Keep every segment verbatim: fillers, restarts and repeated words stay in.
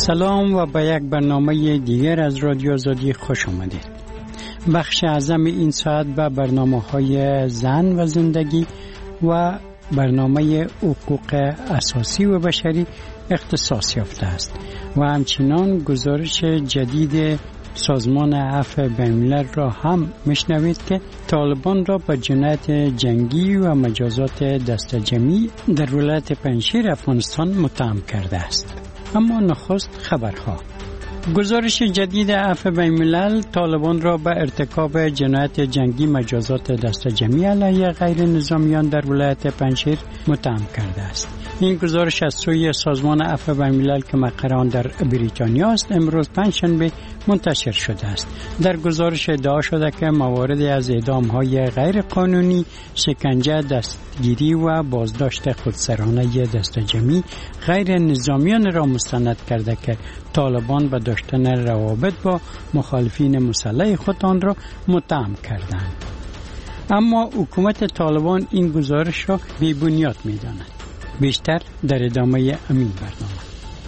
سلام و به یک برنامه دیگر از رادیو آزادی خوش آمدید. بخش اعظم این ساعت به برنامه‌های زن و زندگی و برنامه حقوق اساسی و بشری اختصاص یافته است و همچنان گزارش جدید سازمان عفو بین‌الملل را هم میشنوید که طالبان را به جنایت جنگی و مجازات دست جمعی در ولایت پنجشیر افغانستان متهم کرده است. اما نخست خبرها. گزارش جدید عفو بین‌الملل طالبان را به ارتکاب جنایت جنگی مجازات دست جمعی علیه غیر نظامیان در ولایت پنجشیر متهم کرده است. این گزارش از سوی سازمان عفو بین‌الملل که مقر آن در بریتانیا است امروز پنجشنبه منتشر شده است. در گزارش ادعا شده که مواردی از اعدام‌های غیر قانونی، شکنجه، دستگیری و بازداشت خودسرانه دست جمعی غیر نظامیان را مستند کرده که طالبان به داشتن روابط با مخالفین مسلح خود آن را متهم کردند. اما حکومت طالبان این گزارش را بی‌بنیاد می‌داند. بیشتر در ادامه همین برنامه.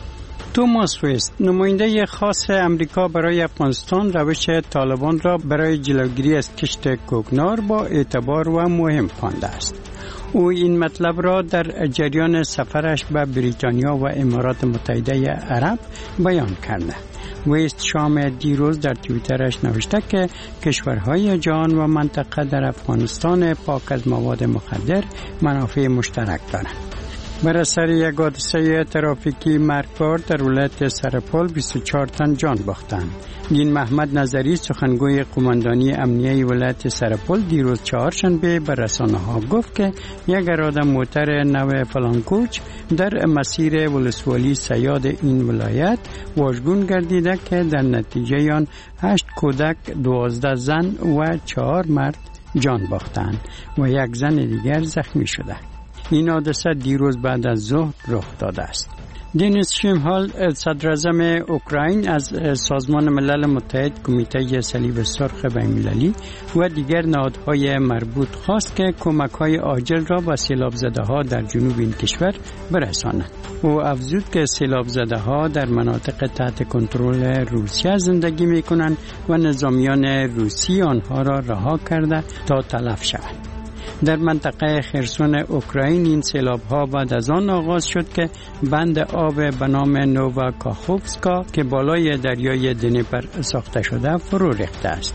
توماس وست، نماینده خاص امریکا برای افغانستان، روش طالبان را برای جلوگیری از کشت کوکنار با اعتبار و مهم خوانده است. او این مطلب را در جریان سفرش به بریتانیا و امارات متحده عرب بیان کرده. وست شام دیروز در توییترش نوشته که کشورهای جهان و منطقه در افغانستان پاک از مواد مخدر منافع مشترک دارند. بر اثر یک حادثه ترافیکی مرگبار در ولایت سرپل بیست و چهار تن جان باختند. دین محمد نظری، سخنگوی قماندانی امنیه ولایت سرپل، دیروز چهارشنبه به رسانه‌ها گفت که یک اراده موتر نو فلانکوچ در مسیر ولسوالی سیاد این ولایت واژگون گردیده که در نتیجه آن هشت کودک، دوازده زن و چهار مرد جان باختند و یک زن دیگر زخمی شده. این حادثه دیروز بعد از ظهر رخ داده است. دینیس شیمهال، صدر اعظم اوکراین، از سازمان ملل متحد، کمیته صلیب سرخ بین‌المللی و دیگر نهادهای مربوط خواست که کمک‌های عاجل را به سیلاب زده‌ها در جنوب این کشور برسانند. او افزود که سیلاب زده‌ها در مناطق تحت کنترل روسیه زندگی می‌کنند و نظامیان روسی آنها را رها کرده تا تلف شوند. در منطقه خرسون اوکراین این سیلاب‌ها بعد از آن آغاز شد که بند آب به نام نووا کاخوفسکا که بالای دریای دنیپر ساخته شده فرو ریخته است.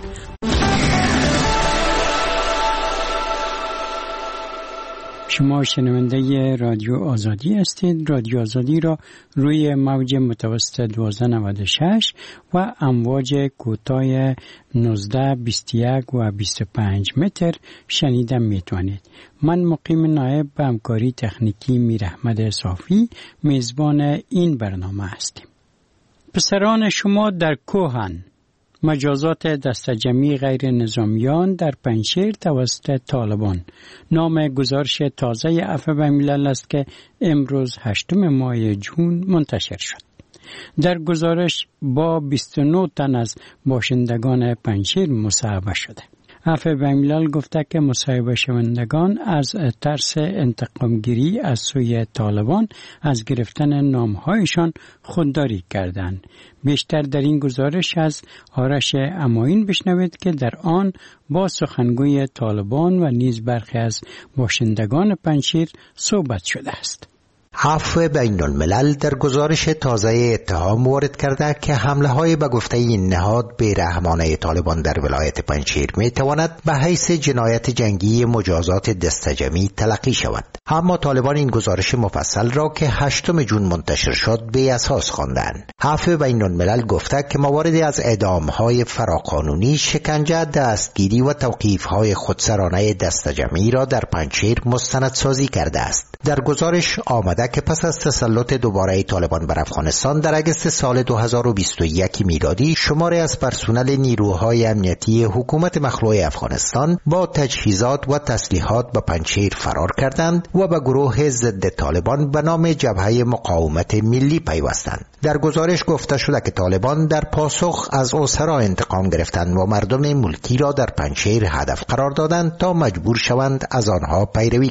شما شنونده رادیو آزادی هستید. رادیو آزادی را روی موج متوسط دوازده نود و شش و امواج کوتاه نوزده، بیست و یک و بیست و پنج متر شنیدن میتوانید. من مقیم نایب به همکاری تکنیکی میر احمد صافی میزبان این برنامه هستیم. پسران شما در کوهن. مجازات دست جمعی غیر نظامیان در پنجشیر توسط طالبان نام گزارش تازه عفو بین‌الملل است که امروز هشتم ماه جون منتشر شد. در گزارش با بیست و نه تن از باشندگان پنجشیر مصاحبه شده. عفو بین‌الملل گفته که مصاحبه شوندگان از ترس انتقامگیری از سوی طالبان از گرفتن نامهایشان خودداری کردند. بیشتر در این گزارش از آرش اماین بشنوید که در آن با سخنگوی طالبان و نیز برخی از باشندگان پنجشیر صحبت شده است. عفو بین‌الملل در گزارش تازه اتهام وارد کرده که حمله های به گفته این نهاد بی‌رحمانه طالبان در ولایت پنجشیر می تواند به حیث جنایت جنگی مجازات دست جمعی تلقی شود. اما طالبان این گزارش مفصل را که هشتم جون منتشر شد بی اساس خواندند. عفو بین‌الملل گفته که مواردی از اعدام های فراقانونی، شکنجه، دستگیری و توقیف های خودسرانه دست جمعی را در پنجشیر مستندسازی کرده است. در گزارش آمده که پس از تسلط دوباره طالبان بر افغانستان در اگست سال دو هزار و بیست و یک میلادی شماری از پرسنل نیروهای امنیتی حکومت مخلوع افغانستان با تجهیزات و تسلیحات به پنجشیر فرار کردند و به گروه ضد طالبان به نام جبهه مقاومت ملی پیوستند. در گزارش گفته شده که طالبان در پاسخ از اسرا انتقام گرفتند و مردم ملکی را در پنجشیر هدف قرار دادند تا مجبور شوند از آنها پیروی کنند.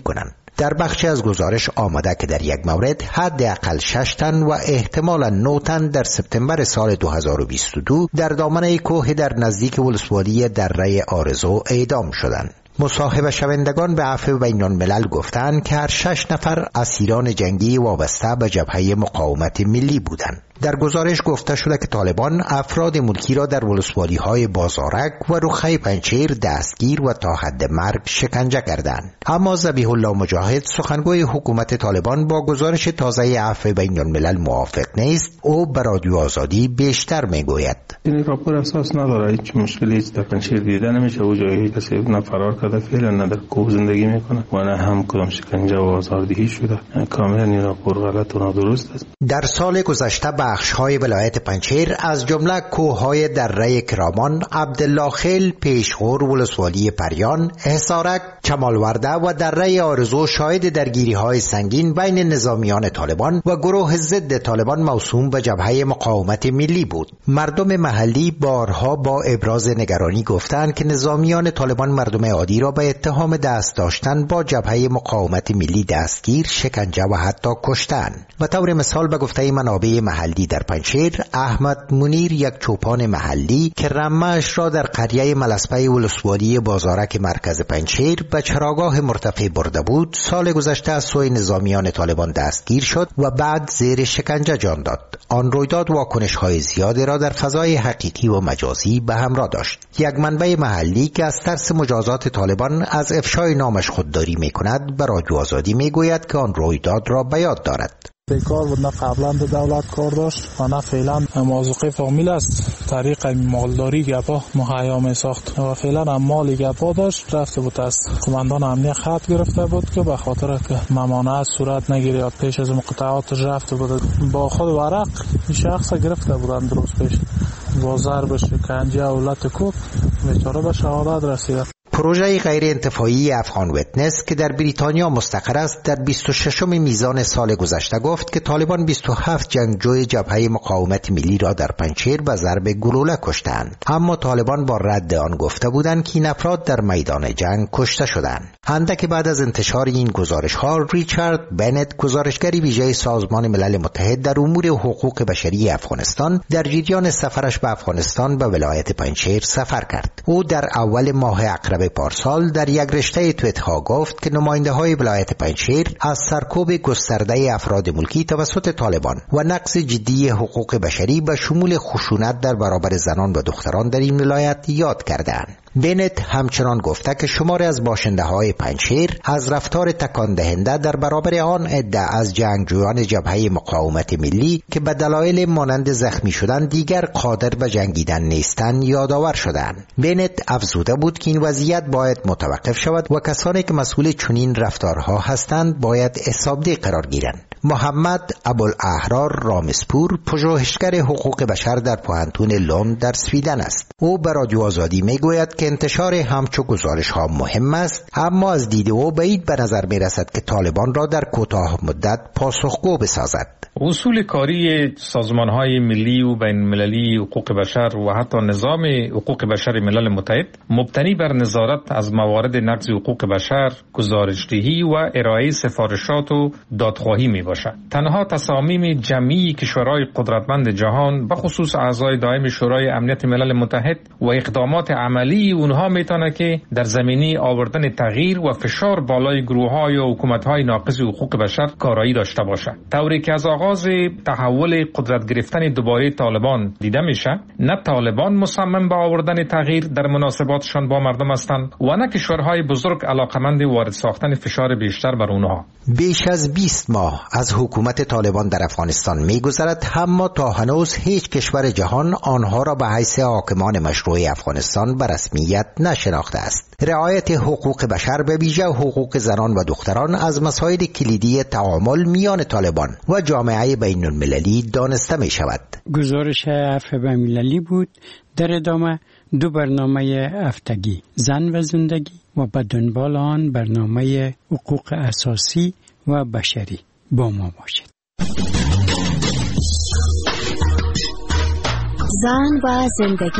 در بخشی از گزارش آمده که در یک مورد حداقل شش تن و احتمالاً نه تن در سپتامبر سال دو هزار و بیست و دو در دامنه کوه در نزدیک ولسوالی دره آرزو اعدام شدند. مصاحبه شوندگان به عفو بین الملل گفتند که هر شش نفر اسیران جنگی وابسته به جبهه مقاومت ملی بودند. در گزارش گفته شده که طالبان افراد ملکی را در ولسوالی‌های بازارک و رخه پنچیر دستگیر و تا حد مرگ شکنجه کردند. اما ذبیح الله مجاهد سخنگوی حکومت طالبان با گزارش تازه عفو بین الملل موافق نیست. او به رادیو آزادی بیشتر میگوید: این راپور اساس نداره، هیچ مشکلی هیچ در پنچیر دیده نمیشه و جایی کسی نه فرار کرده فعلا نه در کوه زندگی میکنه و نه هم کدام شکنجه و آزاردهی شده. کاملا این راپور غلط و نادرست است. در سال گذشته بخش‌های ولایت پنچیر از جمله کوه‌های دره کرامان، عبدالله خیل، پیشغور، ولسوالی پریان، حصارک، چمالورده و دره آرزو شاهد درگیری‌های سنگین بین نظامیان طالبان و گروه ضد طالبان موسوم به جبهه مقاومت ملی بود. مردم محلی بارها با ابراز نگرانی گفتند که نظامیان طالبان مردم عادی را به اتهام دست داشتن با جبهه مقاومت ملی دستگیر، شکنجه و حتی کشتند. به طور مثال به گفته منابع محلی در پنچیر، احمد منیر، یک چوپان محلی که رمه‌اش را در قریه ملسپه ولسوالی بازارک مرکز پنچیر به چراگاه مرتفع برده بود، سال گذشته از سوی نظامیان طالبان دستگیر شد و بعد زیر شکنجه جان داد. آن رویداد واکنش‌های زیادی را در فضای حقیقی و مجازی به همراه داشت. یک منبع محلی که از ترس مجازات طالبان از افشای نامش خودداری می‌کند، به رادیو آزادی می‌گوید که آن رویداد را به یاد دارد. بیکار بود، نه قبلا به دولت کار داشت و نه فعلا موضوع فامیل است. طریق مالداری گپا مهیا می ساخت و فعلا هم مال گپا داشت. رفته بود از کماندان امنیت خط گرفته بود که به خاطر که ممانعت صورت نگیره پیش از مقاطعاتش رفته بود. با خود ورق این شخص گرفته بودن درست پیش با ضرب شکنجه و لط کوب بیچاره به شهادت رسیده. پروژه غیر انتفاعی افغان ویتنس که در بریتانیا مستقر است در بیست و ششم میزان سال گذشته گفت که طالبان بیست و هفت جنگجوی جبهه مقاومت ملی را در پنچیر به ضرب گلوله کشتند. اما طالبان با رد آن گفته بودند که این افراد در میدان جنگ کشته شدند. اندک بعد از انتشار این گزارش ها، ریچارد بنت، گزارشگری ویژه سازمان ملل متحد در امور حقوق بشری افغانستان، در جریان سفرش به افغانستان به ولایت پنچیر سفر کرد. او در اول ماه اکتبر پارسال در یک رشته توییت ها گفت که نماینده های ولایت پنچیر از سرکوب گسترده افراد ملکی توسط طالبان و نقض جدی حقوق بشری به شمول خشونت در برابر زنان و دختران در این ولایت یاد کردند. بنت همچنان گفته که شماری از باشنده های پنچیر از رفتار تکان دهنده در برابر آن عده از جنگجویان جبهه مقاومت ملی که به دلایل مانند زخمی شدن دیگر قادر به جنگیدن نیستند یادآور شدند. بنت افزوده بود که این وضعیت باید متوقف شود و کسانی که مسئول چنین رفتارها هستند باید حسابدهی قرار گیرند. محمد ابوالاحرار رامسپور، پژوهشگر حقوق بشر در پوهنتون لوند در سویدن است. او به رادیو آزادی میگوید که انتشار همچو گزارش ها مهم است، اما از دید او بعید به نظر می رسد که طالبان را در کوتاه مدت پاسخگو بسازد. اصول کاری سازمان‌های ملی و بین‌المللی حقوق بشر و حتی نظام حقوق بشر ملل متحد مبتنی بر نظارت از موارد نقض حقوق بشر، گزارش‌دهی و ارائه سفارشات و دادخواهی میباشد. تنها تصامیم جمعی کشورهای قدرتمند جهان، به خصوص اعضای دائم شورای امنیت ملل متحد و اقدامات عملی اونها میتونه که در زمینه آوردن تغییر و فشار بالای گروه‌های و حکومت‌های ناقض حقوق بشر کارایی داشته باشد. طوری که از آغاز تحول قدرت گرفتن دوباره طالبان دیده میشه، نه طالبان مصمم به آوردن تغییر در مناسباتشان با مردم هستند و نه کشورهای بزرگ علاقمند وارد ساختن فشار بیشتر بر اونها. بیش از بیست ماه از حکومت طالبان در افغانستان میگذرد، اما تا هنوز هیچ کشور جهان آنها را به حیث حاکمان مشروع افغانستان به رسمیت نشناخته است. رعایت حقوق بشر به ویژه حقوق زنان و دختران از مسائل کلیدی تعامل میان طالبان و جامعه بین المللی دانسته می شود. گزارش عفو بین المللی بود. در ادامه دو برنامه هفتگی، زن و زندگی و به دنبال آن برنامه حقوق اساسی و بشری. با ما باشید. زن و زندگی،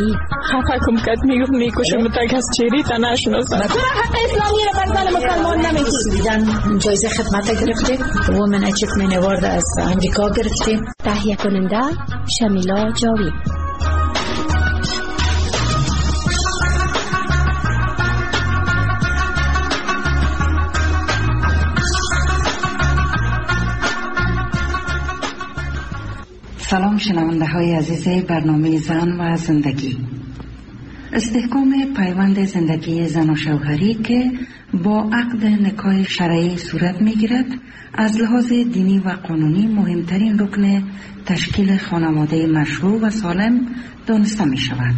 خفه کم کد میگفت میکشم تا کس چیری تا نشناسه. چرا حق اسلامی رو بر زن مسلمان نمیگی؟ دیدن جایزه خدمت گرفتیم، وومن اچیومنت اوارد از امریکا گرفتیم. تهیه کننده شمیلا جاوید. سلام شنونده های عزیز برنامه زن و زندگی. استحکام پیوند زندگی زن و شوهری که با عقد نکاح شرعی صورت می گیرد از لحاظ دینی و قانونی مهمترین رکن تشکیل خانواده مشروع و سالم دانسته می شود.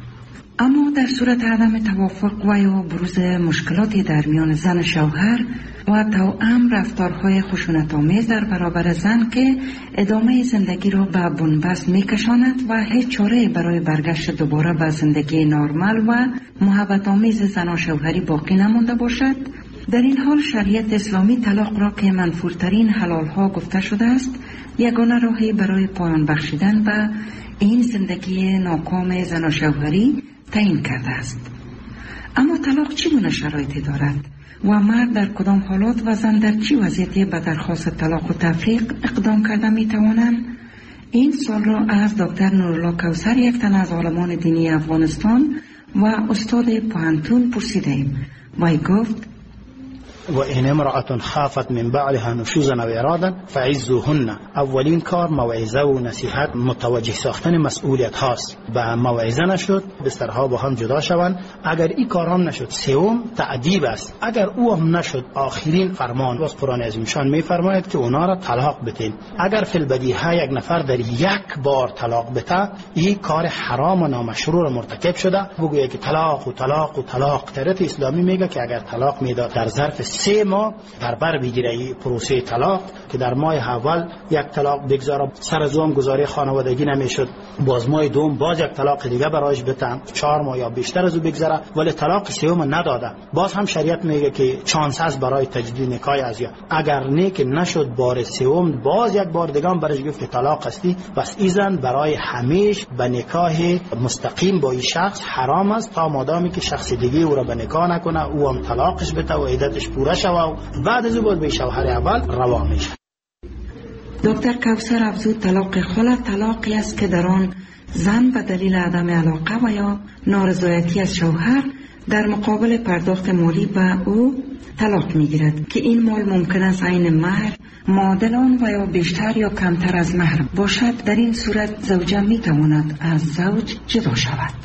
اما در صورت عدم توافق و یا بروز مشکلاتی در میان زن شوهر و توأم رفتارهای خشونت‌آمیز در برابر زن که ادامه زندگی را به بنبست می‌کشاند و هیچ چاره برای برگشت دوباره به زندگی نرمال و محبت‌آمیز زن و شوهری باقی نمانده باشد، در این حال شریعت اسلامی طلاق را که منفورترین حلال‌ها گفته شده است یگانه راهی برای پایان بخشیدن به این زندگی ناکام زن و شوهری تعیین کرده است. اما طلاق چگونه شرایطی دارد و مرد در کدام حالات و زن در چه وضعیتی به درخواست طلاق و تفریق اقدام کرده می توانند؟ این سوال را از دکتر نورالله کوثر، یک تن از عالمان دینی افغانستان و استاد پوهنتون پرسیدیم. وی گفت: و این امرأة خافت من بعلها نشوزا و ارادا فعزوهن. اولین کار موعظه و نصیحت، متوجه ساختن مسئولیت هاست. به موعظه نشد بسترها با هم جدا شوند. اگر این کار هم نشد سوم تعذیب است. اگر او هم نشد آخرین فرمان از قرآن عظیمشان میفرماید که اونا را طلاق بدین. اگر فی البدیهه یک نفر در یک بار طلاق بده این کار حرام و نامشروع مرتکب شده. بگویه که طلاق و طلاق و طلاق. شریعت اسلامی میگه که اگر طلاق میداد در ظرف سه ماه در بر بگیره پروسه طلاق، که در ماه اول یک طلاق بگذاره سر از اون گزاری خانوادگی نمیشد، باز ماه دوم باز یک طلاق دیگه برایش بتن، چهار ماه یا بیشتر از او بگذره ولی طلاق سوم نداده، باز هم شریعت میگه که چانس است برای تجدید نکاح از یا اگر نه که نشد بار سوم باز یک بار دیگه هم برایش گفت که طلاق هستی، بس ایزن برای همیشه به نکاح مستقیم با این شخص حرام است تا مادامی که شخص دیگه او را به نکاح نکنه، او هم طلاقش بده و عدتش پوره شوه و بعد از او باید به شوهر اول روا میشه. دکتر کوثر افزود طلاق خلع طلاقی است که در آن زن به دلیل عدم علاقه و یا نارضایتی از شوهر در مقابل پرداخت مالی به او طلاق میگیرد که این مال ممکن است عین مهر، معادل آن و یا بیشتر یا کمتر از مهر باشد. در این صورت زوجه میتواند از زوج جدا شود.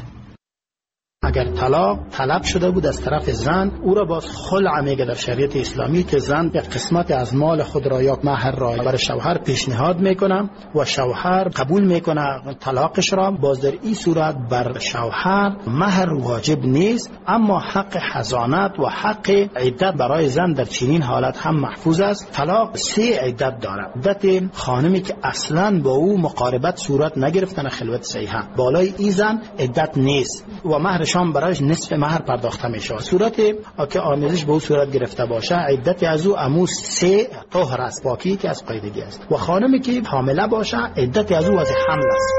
اگر طلاق طلب شده بود از طرف زن، او را باز خلع میگه در شریعت اسلامی که زن یک قسمت از مال خود را یا مهر را برای شوهر پیشنهاد میکنه و شوهر قبول میکنه طلاقش را. باز در این صورت بر شوهر مهر واجب نیست، اما حق حضانت و حق عدت برای زن در چنین حالت هم محفوظ است. طلاق سه عدت داره. عدت خانمی که اصلا با او مقاربت صورت نگرفتن خلوت صحیحه، بالای این زن عدت نیست و مهر شام برایش نصف مهر پرداخته میشه. صورت که آمیزش به او صورت گرفته باشه عدت از او اموس سه طهر است، پاکی که از قاعدگی است. و خانمی که حامله باشه عدت از او از حمل است.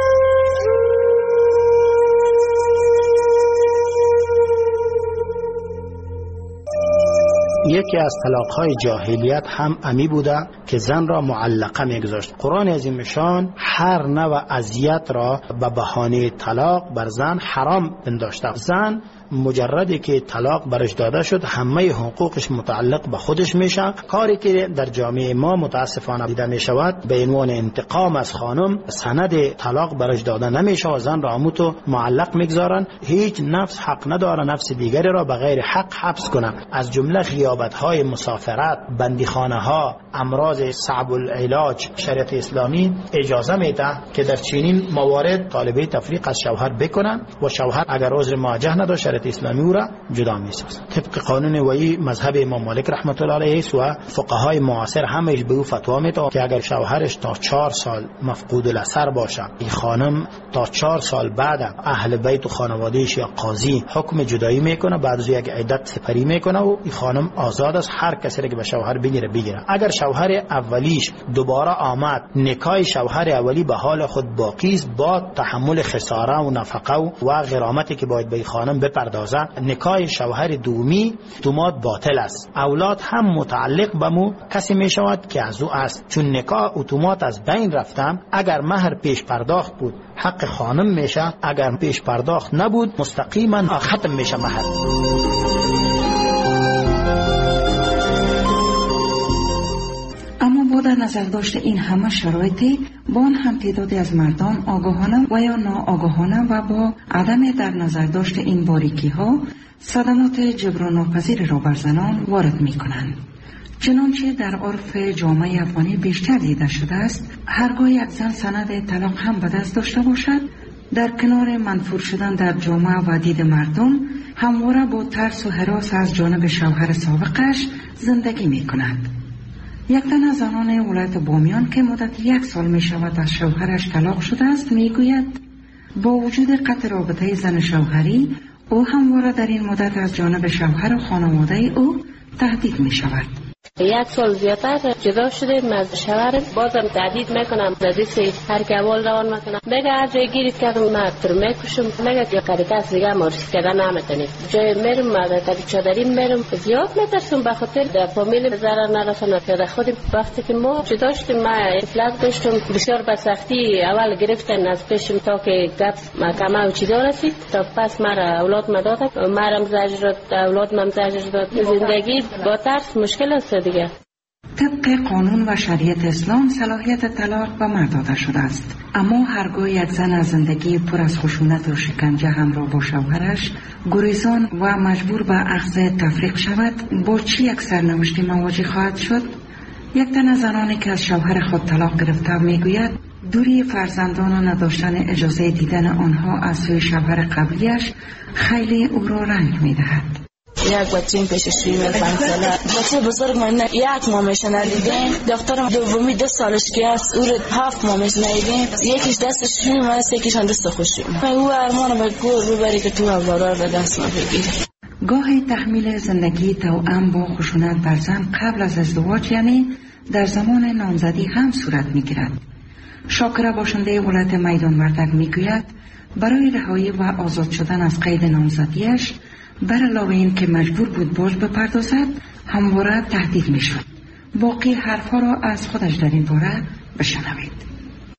یکی از طلاق‌های جاهلیت هم امی بوده که زن را معلقه میگذاشت. قرآن عظیم شان هر نوع اذیت را به بهانه طلاق بر زن حرام پنداشته. زن مجردی که طلاق برش داده شد همه حقوقش متعلق به خودش میشه. کاری که در جامعه ما متاسفانه دیده میشود به عنوان انتقام از خانم سند طلاق برش داده نمیشه و زن را هموتو معلق میگذارن. هیچ نفس حق نداره نفس دیگری را به غیر حق حبس کنه. از جمله غیابت های مسافرت، بندیخانه ها، امراض صعب العلاج شریعت اسلامی اجازه میده که در چنین موارد طالبه تفریق از شوهر بکنن و شوهر اگر عذر مواجه نداشت شریعت اسلامی او را جدا می‌سازد. طبق قانون وی مذهب امام مالک رحمت الله علیه و فقهای معاصر همش به او فتوا میداد که اگر شوهرش تا چهار سال مفقود الاثر باشه، این خانم تا چهار سال بعد اهل بیت و خانواده‌اش یا قاضی حکم جدایی میکنه، بعد از یک عدت سپری میکنه و این خانم آزاد است، هر کسی که به شوهر بگیره بگیره. اگر شوهر اولیش دوباره آمد، نکاح شوهر اولی به حال خود باقی است، با تحمل خساره و نفقه و غرامتی که باید به خانم بپردازه. نکاح شوهر دومی اتومات باطل است. اولاد هم متعلق به مو کسی می شود که از او است، چون نکاح اتومات از بین رفتم. اگر مهر پیش پرداخت بود حق خانم میشه، اگر پیش پرداخت نبود مستقیما ختم میشه مهر. اما با در نظر داشت این همه شرایطی، با آن هم تعدادی از مردان آگاهانه و یا ناآگاهانه و با عدم در نظر داشت این باریکی ها صدمات جبران ناپذیر را بر زنان وارد می کنند. چنانچه در عرف جامعه افغانی بیشتر دیده شده است، هرگاه یک زن سند طلاق هم به دست داشته باشد، در کنار منفور شدن در جامعه و دید مردم، همواره با ترس و هراس از جانب شوهر سابقش زندگی می کند. یک تن از زنان ولایت بامیان که مدت یک سال می شود از شوهرش طلاق شده است می گوید با وجود قطع رابطه زن شوهری، او همواره در این مدت از جانب شوهر و خانواده او تهدید می شود. یک سال زیادتر جدا شدیم از شوهرم، بازم تهدید میکنم، ردیس هر کبال روان میکنم، بگه هر جای گیرید کردم من تر میکشم، بگه که قریقه از دیگه مارس کردن نمیتونید. جای میرم مدرکتی چادرین میرم، زیاد میترسم به خاطر در فامیل ضرر نرسانه. که خودم وقتی که ما جدا شدیم من اطلاق داشتم، بسیار به سختی اول گرفتن از پیشم تا که گپ محکمه و چیزا رسید، تا پس مرا اولاد مدادک، مرم زجر داد، اولاد من زجر داد. زندگی با ترس مشکل است دیگه. طبق قانون و شریعت اسلام صلاحیت طلاق به مرد داده شده است، اما هرگاه یک زن از زندگی پر از خشونت و شکنجه همراه با شوهرش گریزان و مجبور به اخذ تفریق شود، با چی یک سرنوشتی مواجه خواهد شد؟ یک تن از زنانی که از شوهر خود طلاق گرفته میگوید دوری فرزندان و نداشتن اجازه دیدن آنها از سوی شوهر قبلیش خیلی او را رنج میدهد. یک بچه این پیششویی من پنج ساله، بچه بزرگ من یک ماهش ندیدیم، دخترم دومی دو سالش که است او رو هفت ماهش ندیدیم، یکیش دستش شویم است، یکیش هم دست خوشیم. او ارمانم گور ببری که تو اولار رو دست ما بگیری. گاهی تحمیل زندگی توأم با خشونت بر زن قبل از ازدواج، یعنی در زمان نامزدی، هم صورت میگیرد. شاکره باشنده ولایت میدان وردک میگوید برای رهایی و آزاد شدن از قید نامزدیش، بر علاوه این که مجبور بود باج بپردازد، همواره تهدید می شد. باقی حرفها را از خودش در این باره بشنوید.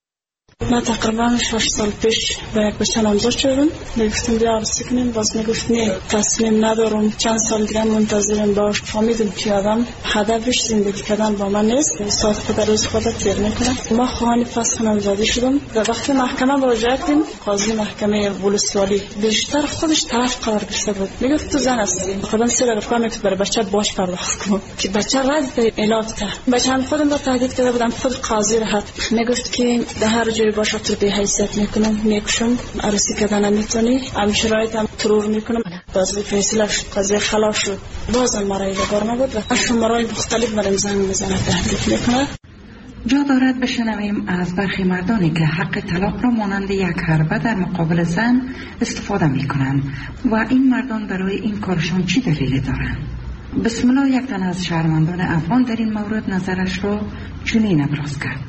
من تقریبا شش سال پیش با یک بچه نامزد شدم، نگفتم بیا عروسی کنیم، باز نگفت نه تصمیم ندارم، چند سال دیگه منتظرم باش. فهمیدم که آدم هدفش زندگی کردن با من نیست، ساعت که در روز خودت تیر میکنه. ما خواهان فسخ نامزدی شدم، در وقت محکمه مراجعه کردیم، قاضی محکمه ولسوالی بیشتر خودش طرف قرار گرفته بود، میگفت تو زن هستی، خودم سر رفتم که برای بچه باش پرداخت کنم که بچه رد به اعلام کرد. بچه هم خودم با تهدید کرده بودم، خود قاضی راحت میگفت که در هر جای باشه تو به حیثیت میکنم، میکشم، عروسی کردن نمیتونی، هم شرایط هم ترور میکنم. باز فیصله شد، قضیه خلاص شد، بازم مرای بار نبود و شمارای مختلف مریم زنگ میزنه، تهدید میکنه. جا دارد بشنویم از برخی مردانی که حق طلاق را مانند یک حربه در مقابل زن استفاده میکنند و این مردان برای این کارشان چی دلیلی دارند. بسم الله. یک تن از شهروندان افغان در این مورد نظرش را چنین ابراز کرد.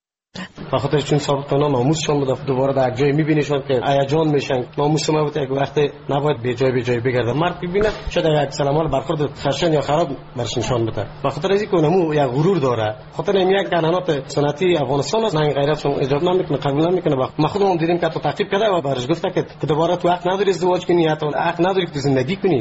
بخاطر چون سابقه ناموسشون بود، دوباره در جای میبینیشون که هیجان میشن. ناموس ما بود یک وقت نباید به جای به جای بگرده. مرد ببینه شاید یک سلامال برخورد خشن یا خراب برش نشان بده. بخاطر از اینکه اونمو یک غرور داره، خاطر این یک قانونات سنتی افغانستان است، نه غیرتشون اجازه نمیکنه، قبول نمیکنه. ما خودمون دیدیم که تو تعقیب کرده و برش گفته که دوباره تو حق نداری ازدواج کنی یا تو حق نداری که زندگی کنی.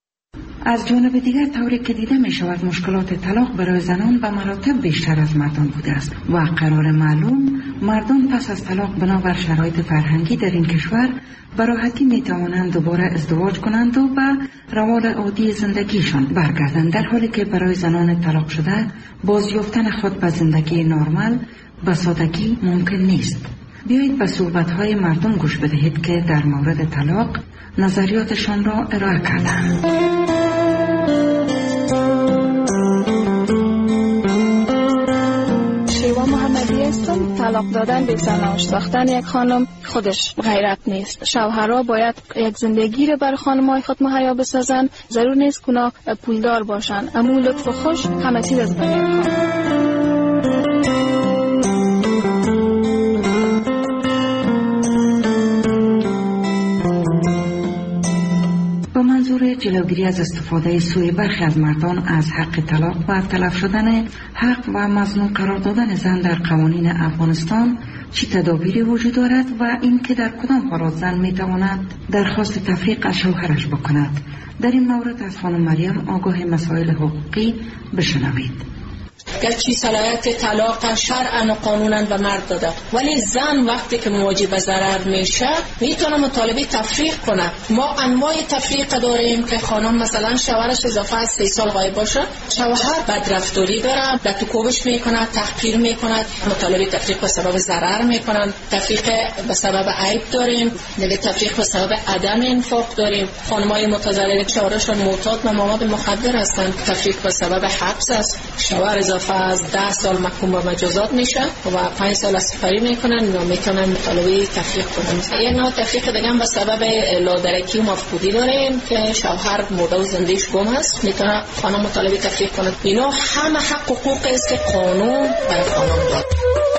از جانب دیگر طوری که دیده می شود مشکلات طلاق برای زنان به مراتب بیشتر از مردان بوده است و قرار معلوم مردان پس از طلاق بنابر شرایط فرهنگی در این کشور به راحتی می توانند دوباره ازدواج کنند و به روال عادی زندگیشان برگردند، در حالی که برای زنان طلاق شده بازیافتن خود به زندگی نرمال به سادگی ممکن نیست. بیایید به صحبت‌های مردم گوش بدهید که در مورد طلاق نظریاتشان را ارائه کردند. شیوا محمدی هستم. طلاق دادن به سرنوشت ساختن یک خانم خودش غیرت نیست. شوهرها باید یک زندگی را بر خانم‌های خود مهیا بسازن. ضرور نیست که اونا پولدار باشن، اما لطف و خوش همه چیز از بین خانم. جلوگیری از استفاده سوی برخی از مردان از حق طلاق و تلف شدن حق و مظنون قرار دادن زن در قوانین افغانستان چه تدابیری وجود دارد و اینکه در کدام حالات زن میتواند درخواست تفریق از شوهرش بکند. در این مورد از خانم مریم آگاه مسائل حقوقی بشنوید. گرچه صلاحیت طلاق شرعاً و قانوناً به مرد داده، ولی زن وقتی که مواجه به ضرر میشه میتونه مطالبه تفریق کنه. ما انواع تفریق داریم که خانم مثلا شوهرش اضافه از سه سال غایب باشه، شوهر بدرفتاری داره، لطوکوبش میکنه، تحقیر میکنه، مطالبه تفریق به سبب ضرر میکنن. تفریق به سبب عیب داریم، دیگه تفریق به سبب عدم انفاق داریم. خانمای متضرر شوهرشون معتاد به مواد مخدر هستند، تفریق به سبب حبس است. شوهر اضافه از ده سال محکوم به مجازات میشه و پنج سال از سپری میکنن و میتونن مطالبه تفریق کنن. یک نوع تفریق دیگه هم به سبب لادرکی و مفقودی داریم که شوهر مرده و زندگیش گم است، میتونه خانم مطالبه تفریق کنه. اینا همه حق و حقوقی است که قانون برای خانم داد.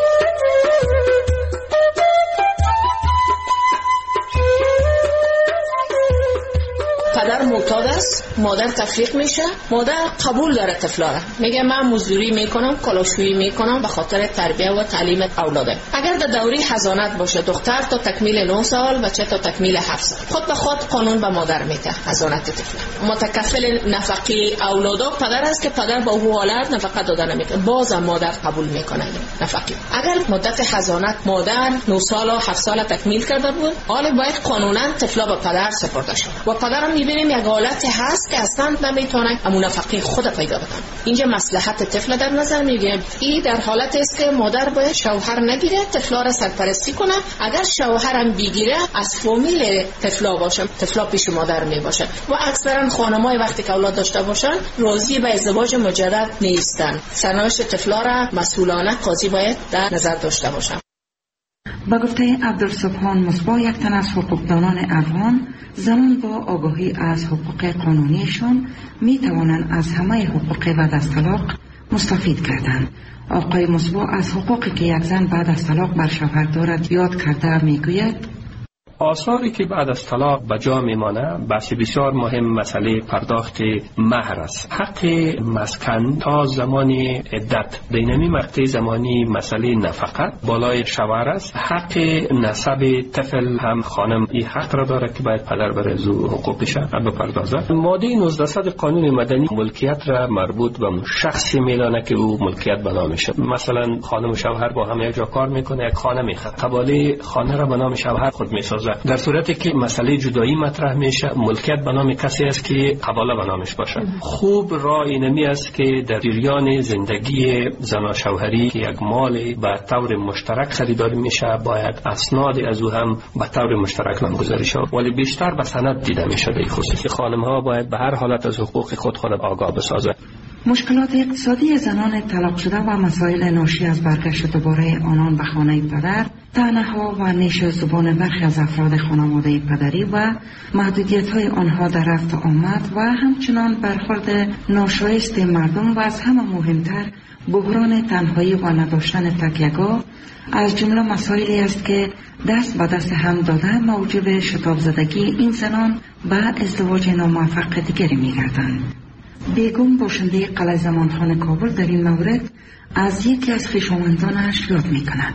پدر معتاد است، مادر تفریق میشه، مادر قبول داره طفلاره، میگه من مزدوری میکنم، کلاشویی میکنم به خاطر تربیت و تعلیم اولادم. اگر در دوره حضانت باشه دختر تا تکمیل نه سال، بچه تا تکمیل هفت سال، خود به خود قانون به مادر میده حضانت طفل. متکفل نفقه اولادا پدر است که پدر با او حالت نفقه دادن نمیکنه، باز مادر قبول میکنه نفقه. اگر مدت حضانت مادر نه سال و هفت سال تکمیل کرده بود، حالا باید قانونا طفلا به پدر سپرده شد و پدر میبینیم یک حالت هست که اصلا نمیتونه همون نفقه خود پیدا بکنه. اینجا مصلحت طفل در نظر میگیریم. این در حالت است که مادر باید شوهر نگیره، طفلا را سرپرستی کنه. اگر شوهرم بگیره از فامیل طفلا باشه، طفلا پیش مادر می باشه و اکثرا خانمای وقتی که اولاد داشته باشن راضی به ازدواج مجدد نیستن. سرنوشت طفلا را مسئولانه قاضی باید در نظر داشته باشه. با گفته عبدالسبحان مصباح، یک تن از حقوقدانان افغان، زنان با آگاهی از حقوق قانونیشون می توانند از همه حقوق بعد از طلاق مستفید کردند. آقای مصباح از حقوقی که یک زن بعد از طلاق بر شوهر دارد یاد کرده می گوید آثاری که بعد از طلاق به جا میمانه بحث بسیار مهم مسئله پرداخت مهر است. حق مسکن تا زمان عدت دینمی مقطع زمانی مسئله نفقت بالای شوهر است. حق نسب طفل هم خانم این حق را داره که باید پدر بر از حقوقش بپردازد. ماده نوزده قانون مدنی ملکیت را مربوط به شخصی میدانه که او ملکیت به نامشه. مثلا خانم و شوهر با هم یک جا کار میکنه، یک خانه میخره، قباله خانه را به نام شوهر خود میسازه. در صورتی که مسئله جدایی مطرح میشه، ملکیت به نام کسی است که قباله به نامش باشه. خوب راه اینمی است که در جریان زندگی زن و شوهری که یک مال به طور مشترک خریداری میشه، باید اسناد از او هم به طور مشترک نامگذاری شود، ولی بیشتر به سند دیده میشه. به خصوص خانم ها باید به هر حالت از حقوق خود خود آگاه بسازه. مشکلات اقتصادی زنان طلاق شده و مسائل ناشی از برگشت دوباره آنان به خانه پدر، طعنه‌ها و نیش زبان برخی از افراد خانواده پدری و محدودیت‌های آنها در رفت آمد و همچنان برخورد ناشایست مردم و از همه مهمتر بحران تنهایی و نداشتن تکیه‌گاه از جمله مسائلی است که دست به دست هم داده موجب شتاب زدگی این زنان به ازدواج ناموفق دیگری می‌گردند. بیگم باشنده قلعه زمانخان کابل در این مورد از یکی از خویشاوندانش یاد می‌کند.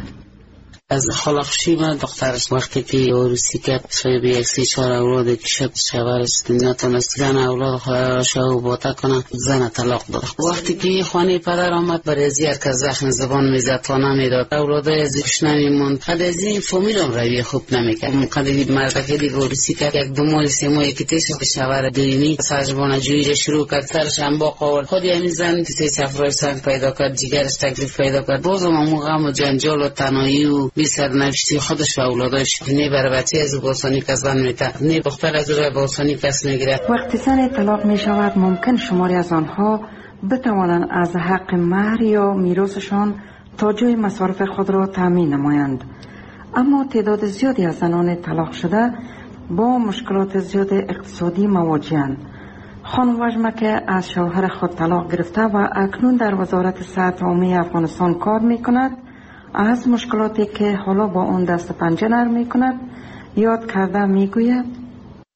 از خلاقشی من دخترش وقتی که عروسی کرد شاید یک سی چهار اولاد کشد، شوهرش نتونست زن اولاد خواهرش رو باطا کنه، زن طلاق داد. وقتی که خانه پدر آمد برای هر کس زخم زبان میزد تا نمیداد، اولاد ازش نمیموند. قد از این فامیل هم روی خوب نمیکرد. قد این مرد که دیگه عروسی کرد یک دو ماه سه ماه که تیش که شوهر دینی سرجبان جویی شروع کرد، سرش هم با قول خود همین زن که سه سفرای سنگ پیدا کرد، جگرش تکلیف پیدا کرد، بازم هم غم و جنجال و تنهایی و بی سرنوشتی خودش و اولادش نه برای بچه از باسانی کس بند میته، نه دختر از او باسانی کس میگیرد. وقتی زن طلاق می شود ممکن شماری از آنها بتوانند از حق مهر یا میراثشان تا جای مصارف خود را تامین نمایند. اما تعداد زیادی از زنان طلاق شده با مشکلات زیاد اقتصادی مواجهند. خانم وژمکه از شوهر خود طلاق گرفته و اکنون در وزارت صحت عامه افغانستان کار می کند. از مشکلاتی که حالا با اون دست پنجه نرم می کند یاد کرده می گوید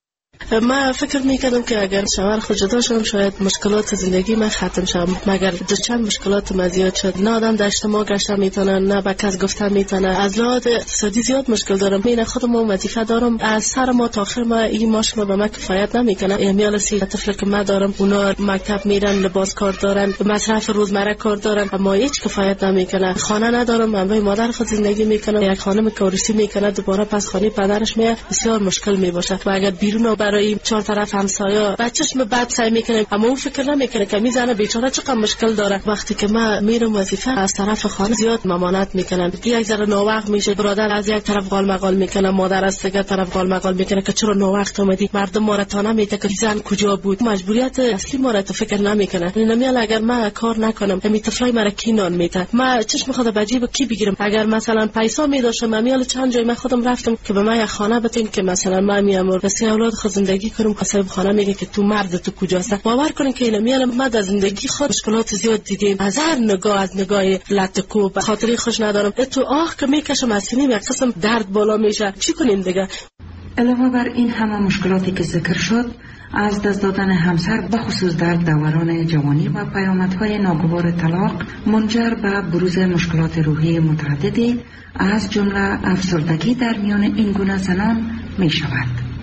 ما فکر میکردم که اگر شوهر خود جدا شدم شاید مشکلات زندگی من ختم شد، مگر دو چند مشکلات ما زیاد شد. نه آدم در اجتماع گشته میتونه، نه به کس گفته میتونه. از لحاظ اقتصادی زیاد مشکل دارم. من خودم وظیفه دارم، از سر ما تا آخر ما این ماش ما به ما کفایت نمیکنه. امیال سی طفل که ما دارم اونا مکتب میرن، لباس کار دارن، مصرف روزمره کار دارن، اما هیچ کفایت نمیکنه. خانه ندارم، من به مادر خود زندگی میکنم. یک خانم کارسی میکنه دوباره پس خانه پدرش میاد، بسیار مشکل میباشه. و اگر بیرون برای چهار طرف همسایه بچه‌ش به بعد سعی میکنه، اما اون فکر نمیکنه که میزنه بیچاره چقدر مشکل داره. وقتی که ما میرم وظیفه از طرف خانه زیاد ممانعت میکنن. یک ذره ناوقت میشه، برادر از یک طرف قال مقال میکنه، مادر از دیگه طرف قال مقال میکنه که چرا ناوقت اومدی. مردم ما را تا نمیته که زن کجا بود. مجبوریت اصلی ما را تو فکر نمیکنه. نمیال اگر ما کار نکنم همین طفلای مرا کی نان میته، ما چشم خود به جیب کی بگیرم. اگر مثلا پیسا میداشم میال چند جای من خودم رفتم که به ما یک خانه بتین که مثلا ما میام بس اولاد خود زندگی کنم. صاحب خانه میگه که تو مرد تو کجاست. باور کنین که اینا میان ما در زندگی خود مشکلات زیاد دیدیم. از هر نگاه از نگاه لطکو به خاطری خوش ندارم. تو آخ که میکشم از سینیم یک قسم درد بالا میشه. چی کنیم دیگه؟ علاوه بر این همه مشکلاتی که ذکر شد، از دست دادن همسر به خصوص در دوران جوانی و پیامدهای ناگوار طلاق منجر به بروز مشکلات روحی متعددی از جمله افسردگی در میان این گونه زنان می شود.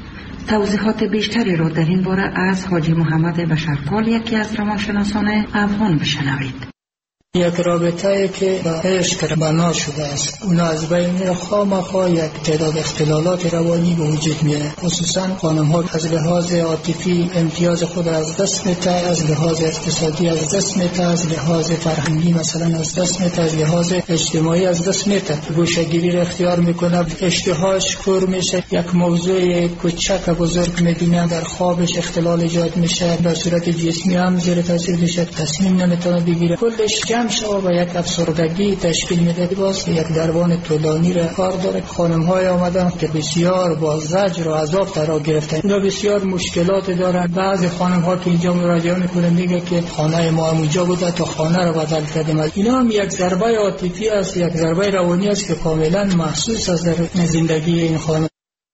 توضیحات بیشتری را در این باره از حاجی محمد بشرفال، یکی از روانشناسان افغان، بشنوید. یک رابطه که با عشق بنا شده است، اون از بین خامخا یک تعداد اختلالات روانی به وجود میاد. خصوصا خانم ها از لحاظ عاطفی امتیاز خود از دست میده، از لحاظ اقتصادی از دست میده، از لحاظ فرهنگی مثلا از دست میده، از لحاظ اجتماعی از دست میده. گوشه‌گیری را اختیار میکنه، اشتهاش کور میشه، یک موضوع کوچک بزرگ میبینه، در خوابش اختلال ایجاد میشه، در صورت جسمی هم زیر تاثیر میشه، تصمیم نمیتونه بگیره، کلش جمع شما با یک افسردگی تشکیل میده. باز یک دربان طولانی را کار داره. خانم های آمدن که بسیار با زجر و عذاب ترا گرفتن، اینا بسیار مشکلات دارن. بعضی خانم ها که اینجا مراجعه میکنن میگه که خانه ما اونجا بوده تا خانه رو بدل کردیم. اینا هم یک ضربه عاطفی است، یک ضربه روانی است که کاملا محسوس است در زندگی این خانم.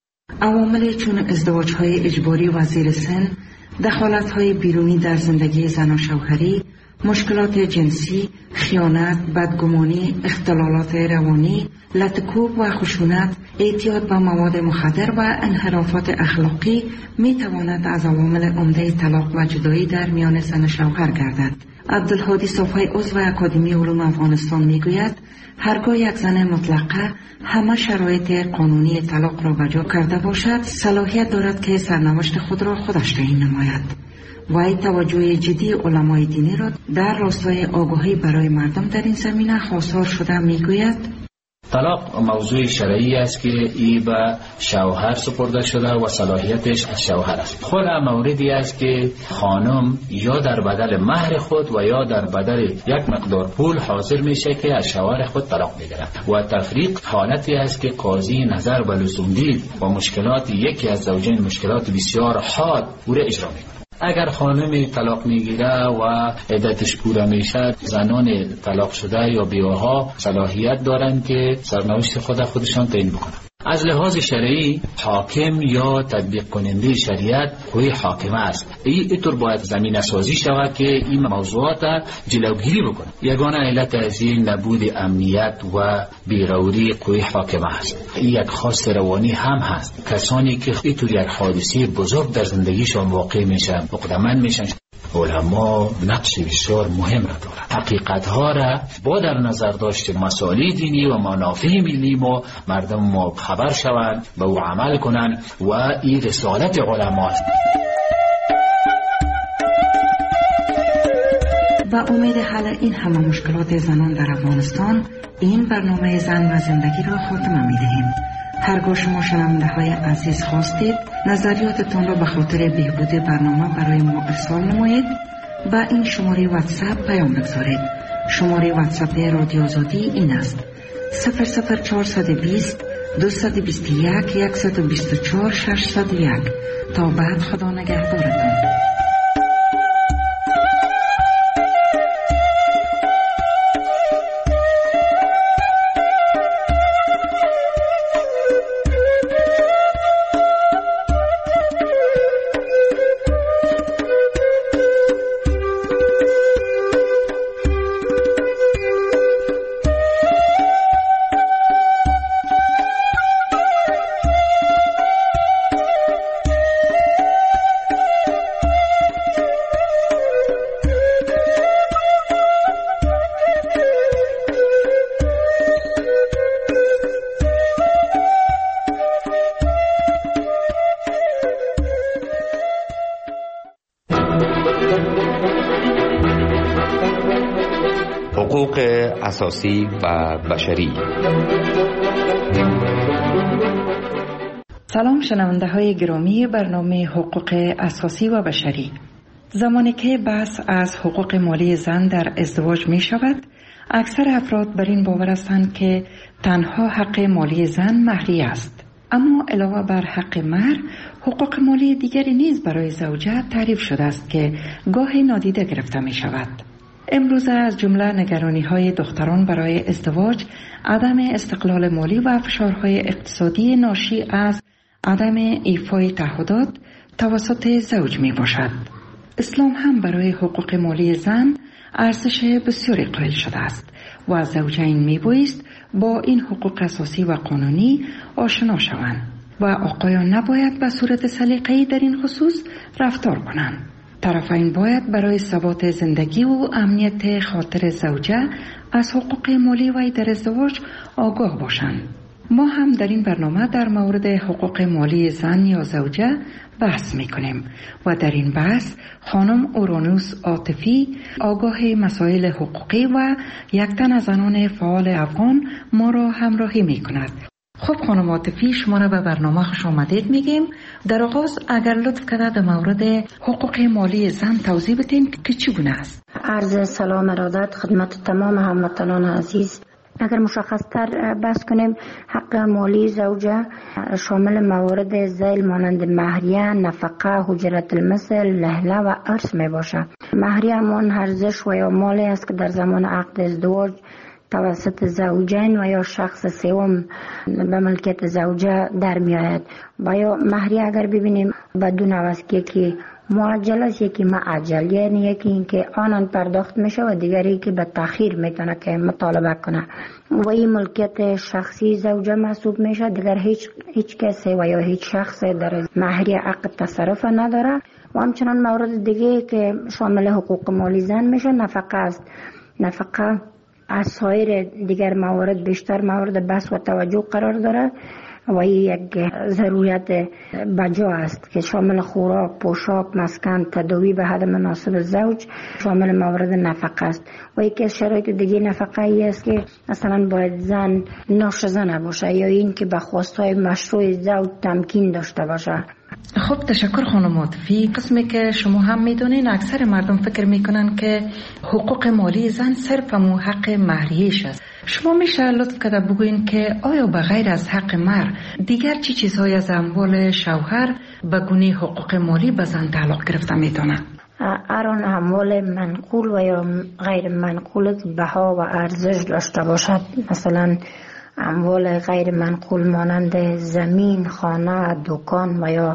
عوامل چون ازدواج های اجباری و زیر سن، دخالت های بیرونی در زندگی زن و شوهری، مشکلات جنسی، خیانت، بدگمانی، اختلالات روانی، لطکوب و خشونت، اعتیاد به مواد مخدر و انحرافات اخلاقی می تواند از عوامل عمده طلاق و جدایی در میان زن و شوهر گردد. عبدالهادی صافی عضو اکادمی علوم افغانستان می گوید هرگاه یک زن مطلقه همه شرایط قانونی طلاق را بجا کرده باشد، صلاحیت دارد که سرنوشت خود را خودش تعیین نماید. وی توجه جدی علمای دینی را در راستای آگاهی برای مردم در این زمینه خواستار شده میگوید طلاق موضوع شرعی است که ای به شوهر سپرده شده و صلاحیتش از شوهر است. خود موردی است که خانم یا در بدل مهر خود و یا در بدل یک مقدار پول حاضر میشه که از شوهر خود طلاق بگیرد و تفریق حالتی است که قاضی نظر به لزوم دید و مشکلات یکی از زوجین مشکلات بسیار حاد او را اجرا میکنه. اگر خانم طلاق میگیره و عدتش پوره میشه، زنان طلاق شده یا بیوه‌ها صلاحیت دارند که سرنوشت خود خودشان تعیین بکنند. از لحاظ شرعی حاکم یا تطبیق کننده شریعت کوی حاکم است. این اینطور باید زمینه سازی شود که این موضوعات جلوگیری بکنه. یگانه علت از این نبود امنیت و بیروری کوی حاکم است. این یک خواست روانی هم هست. کسانی که اینطور یک حادثه بزرگ در زندگیشان واقع میشن، مقدماً میشن. علما نقش بسیار مهم را دارند. حقیقتها را با در نظر داشت مسائل دینی و منافع ملی ما مردم ما خبر شوند، به او عمل کنند و این رسالت علما است. با امید حل این همه مشکلات زنان در افغانستان این برنامه زن و زندگی را خاتمه می دهیم. هرگاه شما شنونده های عزیز خواستید نظریاتتان را به خاطر بهبود برنامه برای ما ارسال نمایید با این شماره واتساپ پیام بگذارید. شماره واتساپ رادیو آزادی این است: صفر صفر چهارصد و بیست دویست و بیست و یک صد و بیست و چهار ششصد و یک. تا بعد خدا نگهدارتان. حقوق اساسی و بشری. سلام شنونده های گرامی برنامه حقوق اساسی و بشری. زمانی که بحث از حقوق مالی زن در ازدواج می شود، اکثر افراد بر این باور هستند که تنها حق مالی زن مهریه است. اما علاوه بر حق مهر، حقوق مالی دیگری نیز برای زوجه تعریف شده است که گاهی نادیده گرفته می شود. امروزه از جمله نگرانی های دختران برای ازدواج، عدم استقلال مالی و فشارهای اقتصادی ناشی از عدم ایفای تعهدات توسط زوج می باشد. اسلام هم برای حقوق مالی زن ارزش بسیاری قائل شده است و زوجین می بایست با این حقوق اساسی و قانونی آشنا شوند و آقایان نباید به صورت سلیقه‌ای در این خصوص رفتار کنند. طرفین باید برای ثبات زندگی و امنیت خاطر زوجه از حقوق مالی وی در ازدواج آگاه باشند. ما هم در این برنامه در مورد حقوق مالی زن یا زوجه بحث میکنیم و در این بحث خانم اورانوس عاطفی، آگاه مسائل حقوقی و یک تن از زنان فعال افغان ما را همراهی میکند. خب خانم عاطفی، شما را به برنامه خوش آمدید میگیم. در آغاز اگر لطف کرده در مورد حقوق مالی زن توضیح بدین که چگونه است. عرض سلام ارادت خدمت تمام هموطنان عزیز. اگر مشخص تر بحث کنیم، حق مالی زوجه شامل موارد ذیل مانند مهریه، نفقه، اجرت المثل، لهله و ارث می باشه. مهریه همان ارزش و یا مالی است که در زمان عقد ازدواج توسط زوجین و یا شخص سوم به ملکیت زوجه در می آید. و یا مهریه اگر ببینیم بدون عوض که یکی معجل است، یکی معجل، یعنی یکی این که آنان پرداخت میشه و دیگری که به تأخیر میتونه که مطالبه کنه و این ملکیت شخصی زوجه محسوب میشه. دیگر هیچ هیچ کسی و یا هیچ شخص در مهریه عقد تصرف نداره. و همچنان مورد دیگه که شامل حقوق مالی زن میشه نفقه است. نفقه از سایر دیگر موارد بیشتر مورد بحث و توجه قرار داره و این یک ضرورت بجا است که شامل خوراک، پوشاک، مسکن، تداوی به حد مناسب زوج شامل مورد نفقه است. و یکی از شرایط دیگه نفقه ای است که مثلا باید زن ناشزه نباشه یا این که به خواستهای مشروع زوج تمکین داشته باشه. خب تشکر خانم عاطفی. قسمی که شما هم میدونین اکثر مردم فکر میکنن که حقوق مالی زن صرف مو حق مهریه‌اش است. شما میشه لطف کرده بگوین که آیا به غیر از حق مهر دیگر چی چیزهای از اموال شوهر به گونه حقوق مالی به زن تعلق گرفته میتونه؟ هر اموال منقول و یا غیر منقول بها و ارزش داشته باشد، مثلا اموال غیر منقول مانند زمین، خانه، دکان و یا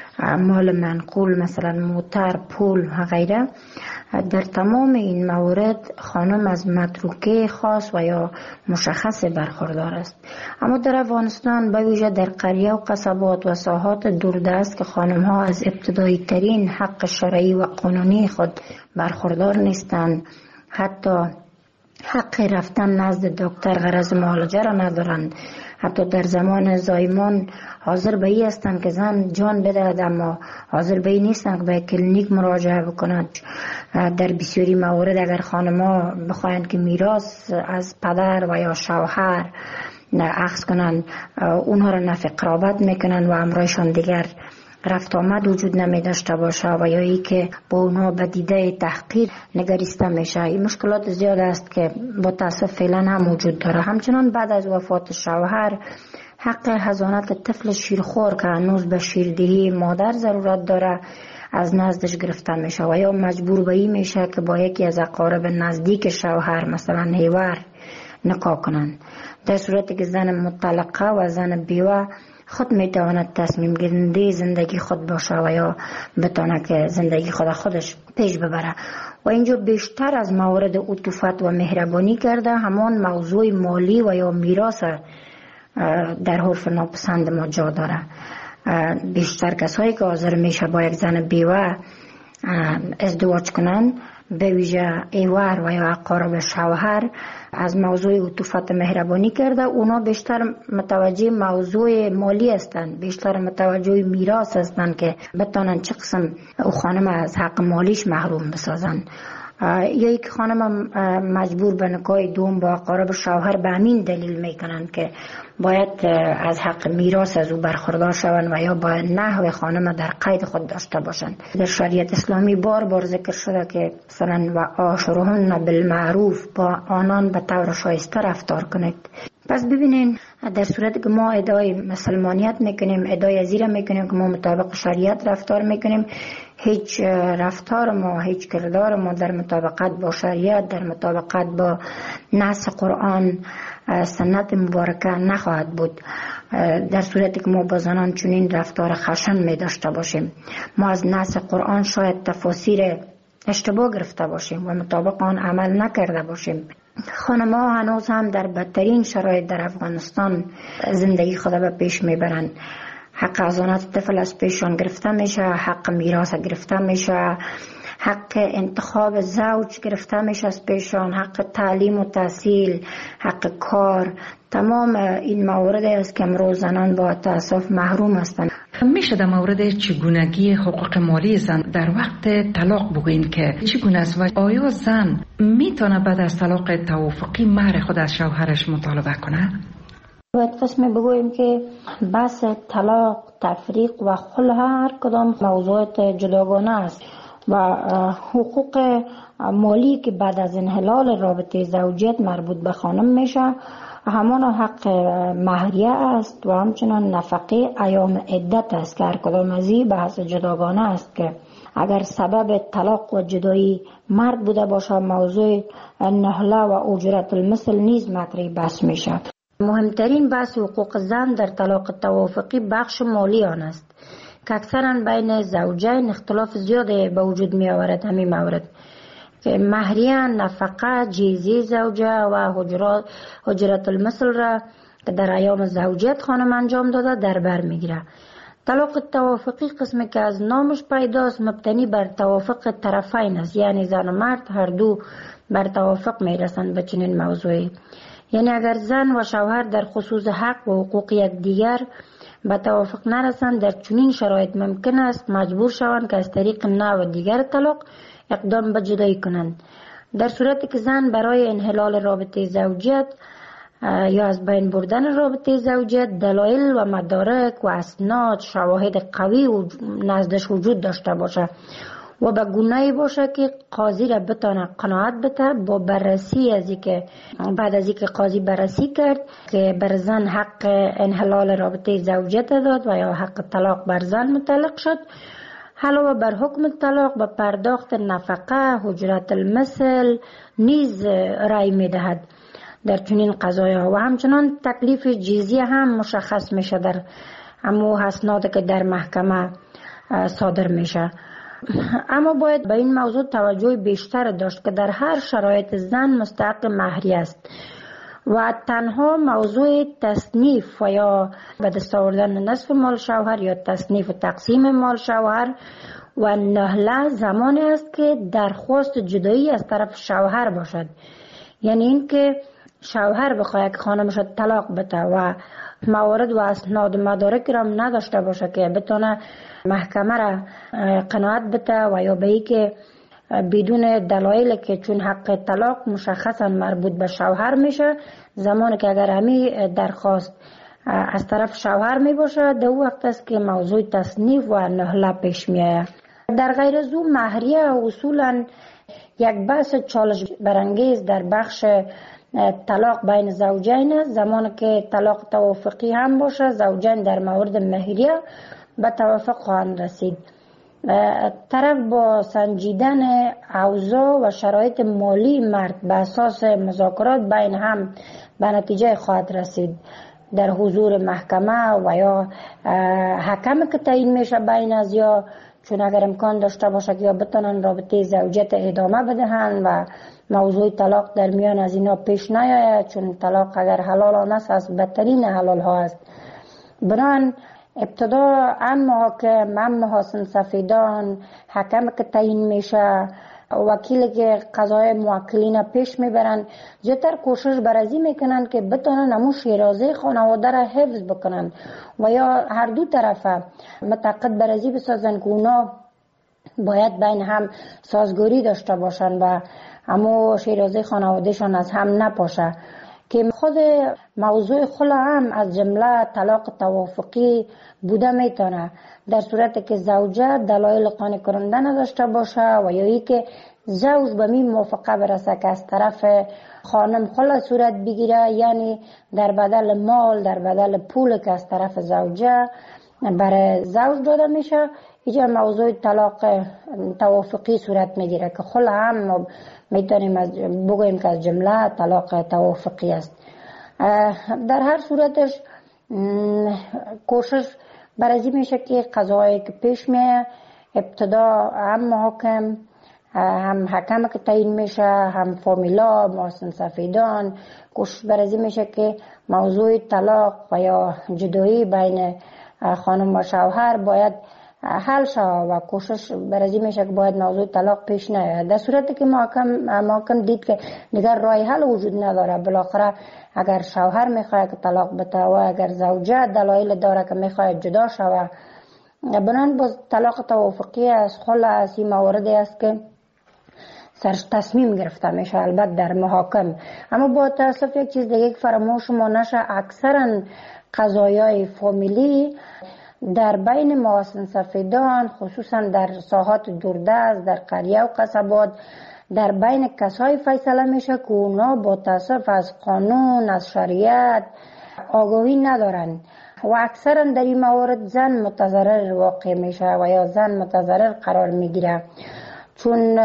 اموال منقول مثلا موتر، پول و غیره، در تمام این موارد خانم از متروکه خاص و یا مشخص برخوردار است. اما در افغانستان به ویژه در قریه و قصبات و ساحات دوردست که خانم ها از ابتدایی ترین حق شرعی و قانونی خود برخوردار نیستند، حتی حق رفتن نزد دکتر غرض معالجه را ندارند. حتی در زمان زایمان حاضر به این هستند که زن جان بدهد، اما حاضر به این نیستند که به کلینیک مراجعه بکنند. در بسیاری موارد اگر خانم‌ها بخواهند که میراث از پدر و یا شوهر اخذ کنند، اونها را نفی قرابت میکنند و امرایشان دیگر رفت آمد وجود نمی داشته باشه و یا ای که با اونها به دیده تحقیر نگریسته میشه. این مشکلات زیاد است که با تاسف فعلا هم وجود داره. همچنان بعد از وفات شوهر حق حضانت طفل شیرخوار که هنوز به شیردهی مادر ضرورت داره از نزدش گرفته میشه و یا مجبور به این میشه که با یکی از اقارب نزدیک شوهر مثلا هیور نکاح کنند. در صورتی که زن مطلقه و زن بیوه خود میتواند تصمیم گیرنده زندگی خود باشه و یا بتونه که زندگی خود خودش پیش ببره. و اینجا بیشتر از موارد عطوفت و مهربانی کرده همان موضوع مالی و یا میراث در حرف ناپسند ما جا داره. بیشتر کسایی که حاضر میشه با یک زن بیوه ازدواج کنند، به ویژه ایوار و یا اقارب شوهر، از موضوع عطوفت مهربانی کرده. اونا بیشتر متوجه موضوع مالی هستند، بیشتر متوجه میراث هستند که بتونن چه قسم او خانم از حق مالیش محروم بسازن. یا یک خانم مجبور به نکاح دوم با اقارب شوهر به همین دلیل میکنن که باید از حق میراث از او برخوردار شوند و یا باید نحو خانم در قید خود داشته باشند. در شریعت اسلامی بار بار ذکر شده که مثلا و عاشرهن بالمعروف، با آنان به طور شایسته رفتار کنید. پس ببینین در صورتی که ما ادعای مسلمانیت میکنیم، ادعای ازیره میکنیم که ما مطابق شریعت رفتار میکنیم، هیچ رفتار ما، هیچ کردار ما در مطابقت با شریعت، در مطابقت با نص قرآن سنت مبارکه نخواهد بود. در صورتی که ما با زنان چنین رفتار خشن می داشته باشیم، ما از نص قرآن شاید تفاسیر اشتباه گرفته باشیم و مطابق آن عمل نکرده باشیم. خانم‌ها هنوز هم در بدترین شرایط در افغانستان زندگی خود به پیش میبرند. حق حضانت طفل از پیشان گرفته میشه، حق میراث گرفته میشه، حق انتخاب زوج گرفته میشه از پیشان، حق تعلیم و تحصیل، حق کار. تمام این موارد است که امروز زنان با تأسف محروم هستند. میشه در مورد چگونگی حقوق مالی زن در وقت طلاق بگوین که چگونه است و آیا زن میتونه بعد از طلاق توافقی مهر خود از شوهرش مطالبه کنه؟ باید قسم بگوییم که بحث طلاق، تفریق و خلع هر کدام موضوعات جداگانه است و حقوق مالی که بعد از انحلال رابطه زوجیت مربوط به خانم میشه همان حق مهریه است و همچنان نفقه ایام عدت است که هر کدام از این بحث جداگانه است که اگر سبب طلاق و جدایی مرد بوده باشه موضوع نهله و اجرت المثل نیز مطرح بحث میشه. مهمترین بحث حقوق زن در طلاق توافقی بخش مالی آن است که اکثرا بین زوجین اختلاف زیاده به وجود می آورد. همین مورد که مهریه، نفقه، جیزی زوجه و حجرات حجرت المثل را که در ایام زوجیت خانم انجام داده در بر می گیره. طلاق توافقی قسمی که از نامش پیداست مبتنی بر توافق طرفین است، یعنی زن و مرد هر دو بر توافق می رسند به چنین موضوعی. یعنی اگر زن و شوهر در خصوص حق و حقوق یکدیگر به توافق نرسند، در چنین شرایط ممکن است مجبور شوند که از طریق نوع دیگر طلاق اقدام به جدایی کنند. در صورتی که زن برای انحلال رابطه زوجیت یا از بین بردن رابطه زوجیت دلایل و مدارک و اسناد شواهد قوی و نزدش وجود داشته باشه و به گونه‌ای باشه که قاضی را بتونه قناعت بده با بررسی از اینکه بعد از اینکه قاضی بررسی کرد که بر زن حق انحلال رابطه زوجیت داد و یا حق طلاق بر زن متعلق شد، علاوه بر حکم طلاق به پرداخت نفقه، حجرت المثل نیز رأی میدهد در چنین قضایا و همچنان تکلیف جیزیه هم مشخص میشه در امو اسناد که در محکمه صادر میشه. اما باید به این موضوع توجه بیشتر داشت که در هر شرایط زن مستحق مهریه است و تنها موضوع تصنیف و یا به دست آوردن نصف مال شوهر یا تصنیف و تقسیم مال شوهر و نهله زمانی است که درخواست جدایی از طرف شوهر باشد. یعنی این که شوهر بخواد که خانمش طلاق بده و موارد و اسناد مدارک را نداشته باشه که بتونه محکمه را قناعت بده و یا به ای که بدون دلایل که چون حق طلاق مشخصا مربوط به شوهر میشه، زمانی که اگر همی درخواست از طرف شوهر می باشه در وقت است که موضوع تصنیف و نهله پیش می آید. در غیر از او مهریه اصولا یک بحث چالش برانگیز در بخش طلاق بین زوجین است. زمانی که طلاق توافقی هم باشه، زوجین در مورد مهریه به توافق خواهند رسید. طرف با سنجیدن اوضاع و شرایط مالی مرد به اساس مذاکرات بین هم به نتیجه خواهد رسید در حضور محکمه و یا حکم که تعیین میشه بین از یا، چون اگر امکان داشته باشه که یا بتونن رابطه زوجیت ادامه بدهند و موضوع طلاق در میان از اینا پیش نیاید، چون طلاق اگر حلال است از بدترین حلال ها است. بران ابتدا ام محاکم، ام محاسن سفیدان، حکم که تعیین میشه، وکیل که قضای موکلین پیش میبرن، زیادتر کوشش برازی میکنن که بتونن همون شیرازه خانواده را حفظ بکنن و یا هر دو طرفه متعاقد برازی بسازن که اونا باید بین هم سازگاری داشته باشن و همون شیرازه خانوادهشان از هم نپاشه. که خود موضوع خلا هم از جمله طلاق توافقی بوده میتونه در صورتی که زوجه دلایل قانع کننده نداشته باشه و یا ای که زوج به می موافقه برسه که از طرف خانم خلا صورت بگیره، یعنی در بدل مال، در بدل پول که از طرف زوجه برای زوج داده میشه، اینجا موضوع طلاق توافقی صورت میگیره که خلا هم میتونیم از بگوییم که از جمله طلاق توافقی است. در هر صورتش کوشش برازی میشه که قضایی که پیش میه ابتدا هم محاکم، هم حکم که تعیین میشه، هم فامیلا، محاسن سفیدان، کوشش برازی میشه که موضوع طلاق و یا جدایی بین خانم و شوهر باید حل شود و کوشش برازی میشه که باید موضوع طلاق پیش نیاید. در صورتی که محکم محکم دید که دیگر راه حل وجود نداره، بالاخره اگر شوهر میخواد که طلاق بده و اگر زوجه دلایل داره که میخواد جدا شود، بنان باز طلاق توافقی از خلا از این موارد است که سرش تصمیم گرفته میشه البته در محاکم. اما با تاسف یک چیز دیگه فراموش ما نشه، اکثرا قضایای فامیلی در بین محاسن سفیدان، خصوصا در ساحات دوردست، در قریه و قصبات، در بین کسای فیصله میشه که اونا با تاسف از قانون، از شریعت آگاهی ندارن و اکثرا در این موارد زن متضرر واقع میشه و یا زن متضرر قرار میگیره، چون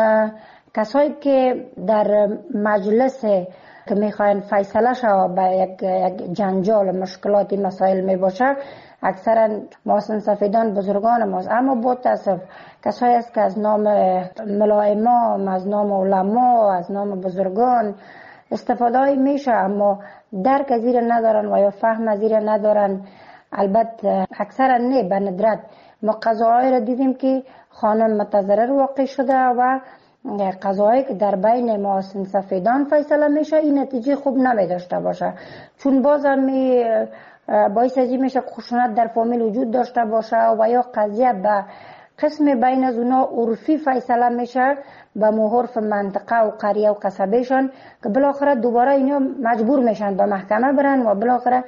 کسایی که در مجلس که میخواین فیصله شود به یک, یک جنجال مشکلاتی مسائل میباشه، اکثرا محاسن سفیدان بزرگان ماست. اما با تاسف کسایی است که از نام ملائمام، از نام علما، از نام بزرگان استفاده میشه اما درک از این ندارن و یا فهم از این ندارن. البته اکثرا نه، به ندرت ما قضاهای را دیدیم که خانم متضرر واقع شده و قضایی که در بین محاسن سفیدان فیصله میشه این نتیجه خوب نمی داشته باشه، چون باز هم می باعث ازی میشه خشونت در فامیل وجود داشته باشه و یا قضیه به قسم بین از اونا عرفی فیصله میشه به محرف منطقه و قریه و قصبهشان که بالاخره دوباره اینا مجبور میشن به محکمه برن و بالاخره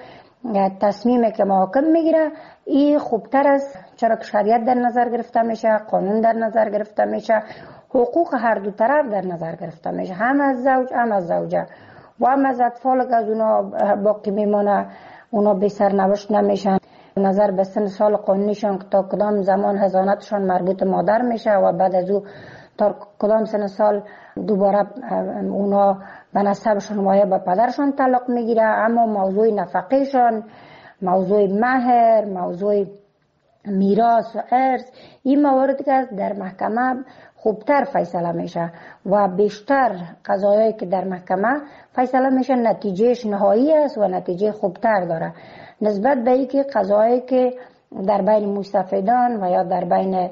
تصمیمی که محاکم میگیره این خوبتر است، چرا که شریعت در نظر گرفته میشه، قانون در نظر گرفته میشه، حقوق هر دو طرف در نظر گرفته میشه، هم از زوج هم از زوجه و هم از اطفال که از اونا باقی میمانه، اونا بی سرنوشت نمیشن. نظر به سن سال قانونیشان که تا کدام زمان حضانتشان مربوط مادر میشه و بعد از او تا کدام سن سال دوباره اونا به نسبشان و یا به پدرشان تعلق میگیره. اما موضوع نفقهشان، موضوع مهر، موضوع میراث و ارث، این مواردی که در محکمه خوبتر فیصله میشه و بیشتر قضایایی که در محکمه فیصله میشه نتیجهش نهایی است و نتیجه خوبتر داره نسبت به اینکه قضایایی که در بین مستفیدان و یا در بین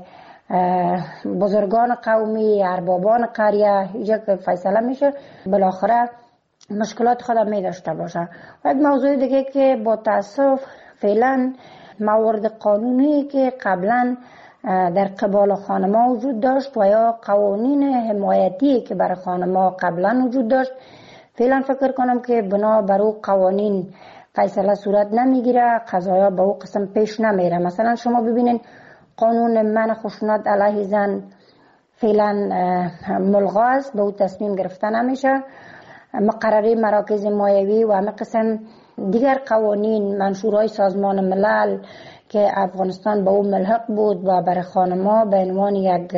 بزرگان قومی، اربابان قریه اینجا که فیصله میشه بالاخره مشکلات خود می داشته باشه. و یک موضوع دیگه که با تاسف فعلا موارد قانونی که قبلا در قبال خانما وجود داشت و یا قوانین حمایتی که برای خانما قبلا وجود داشت، فعلا فکر کنم که بنا بر او قوانین فیصله صورت نمیگیره، قضایا به او قسم پیش نمیره. مثلا شما ببینین قانون منع خشونت علیه زن فعلا ملغا است، به او تصمیم گرفته نمیشه. مقرره مراکز مایوی و همه قسم دیگر قوانین منشورهای سازمان ملل که افغانستان به او ملحق بود و برای خانما به عنوان یک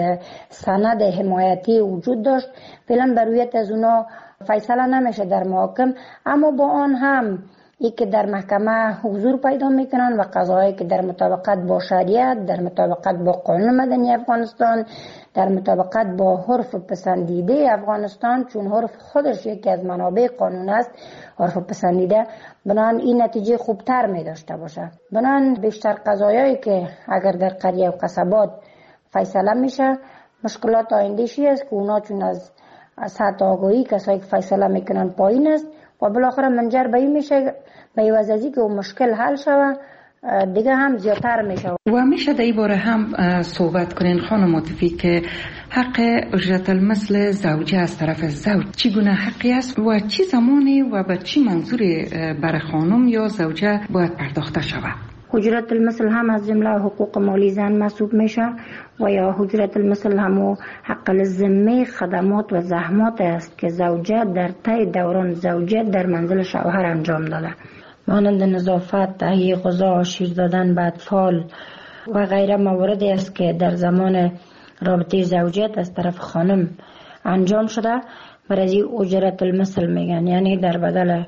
سند حمایتی وجود داشت، فعلا بر رویت از اونا فیصله نمیشه در محاکم. اما با آن هم ای که در محکمه حضور پیدا میکنن و قضاهایی که در مطابقت با شریعت، در مطابقت با قانون مدنی افغانستان، در مطابقت با حرف پسندیده افغانستان، چون حرف خودش یکی از منابع قانون است، حرف پسندیده، بنان این نتیجه خوبتر می داشته باشه. بنان بیشتر قضایایی که اگر در قریه و قصبات فیصله میشه، مشکلات آینده‌شی است که اونا چون از سطح آگاهی کسایی که فیصله میکنن پایین است و بالاخره منجر به این میشه به عوض از اینکه اون مشکل حل شود دیگه هم زیادتر میشه. و میشه در این باره هم صحبت کنین خانم عاطفی که حق اجرت المثل زوجه از طرف زوج چگونه حقی است و چی زمانی و به چی منظوری برای خانم یا زوجه باید پرداخته شود؟ اجرت المثل هم از جمله حقوق مالی زن محسوب میشه و یا اجرت المثل هم حق الذمه خدمات و زحمات است که زوجه در طی دوران زوجه در منزل شوهر انجام داده، مانند نظافت، تهیه غذا، شیر دادن به اطفال و غیره مواردی است که در زمان رابطه زوجیت از طرف خانم انجام شده. برای اجرت المثل میگن، یعنی در بدل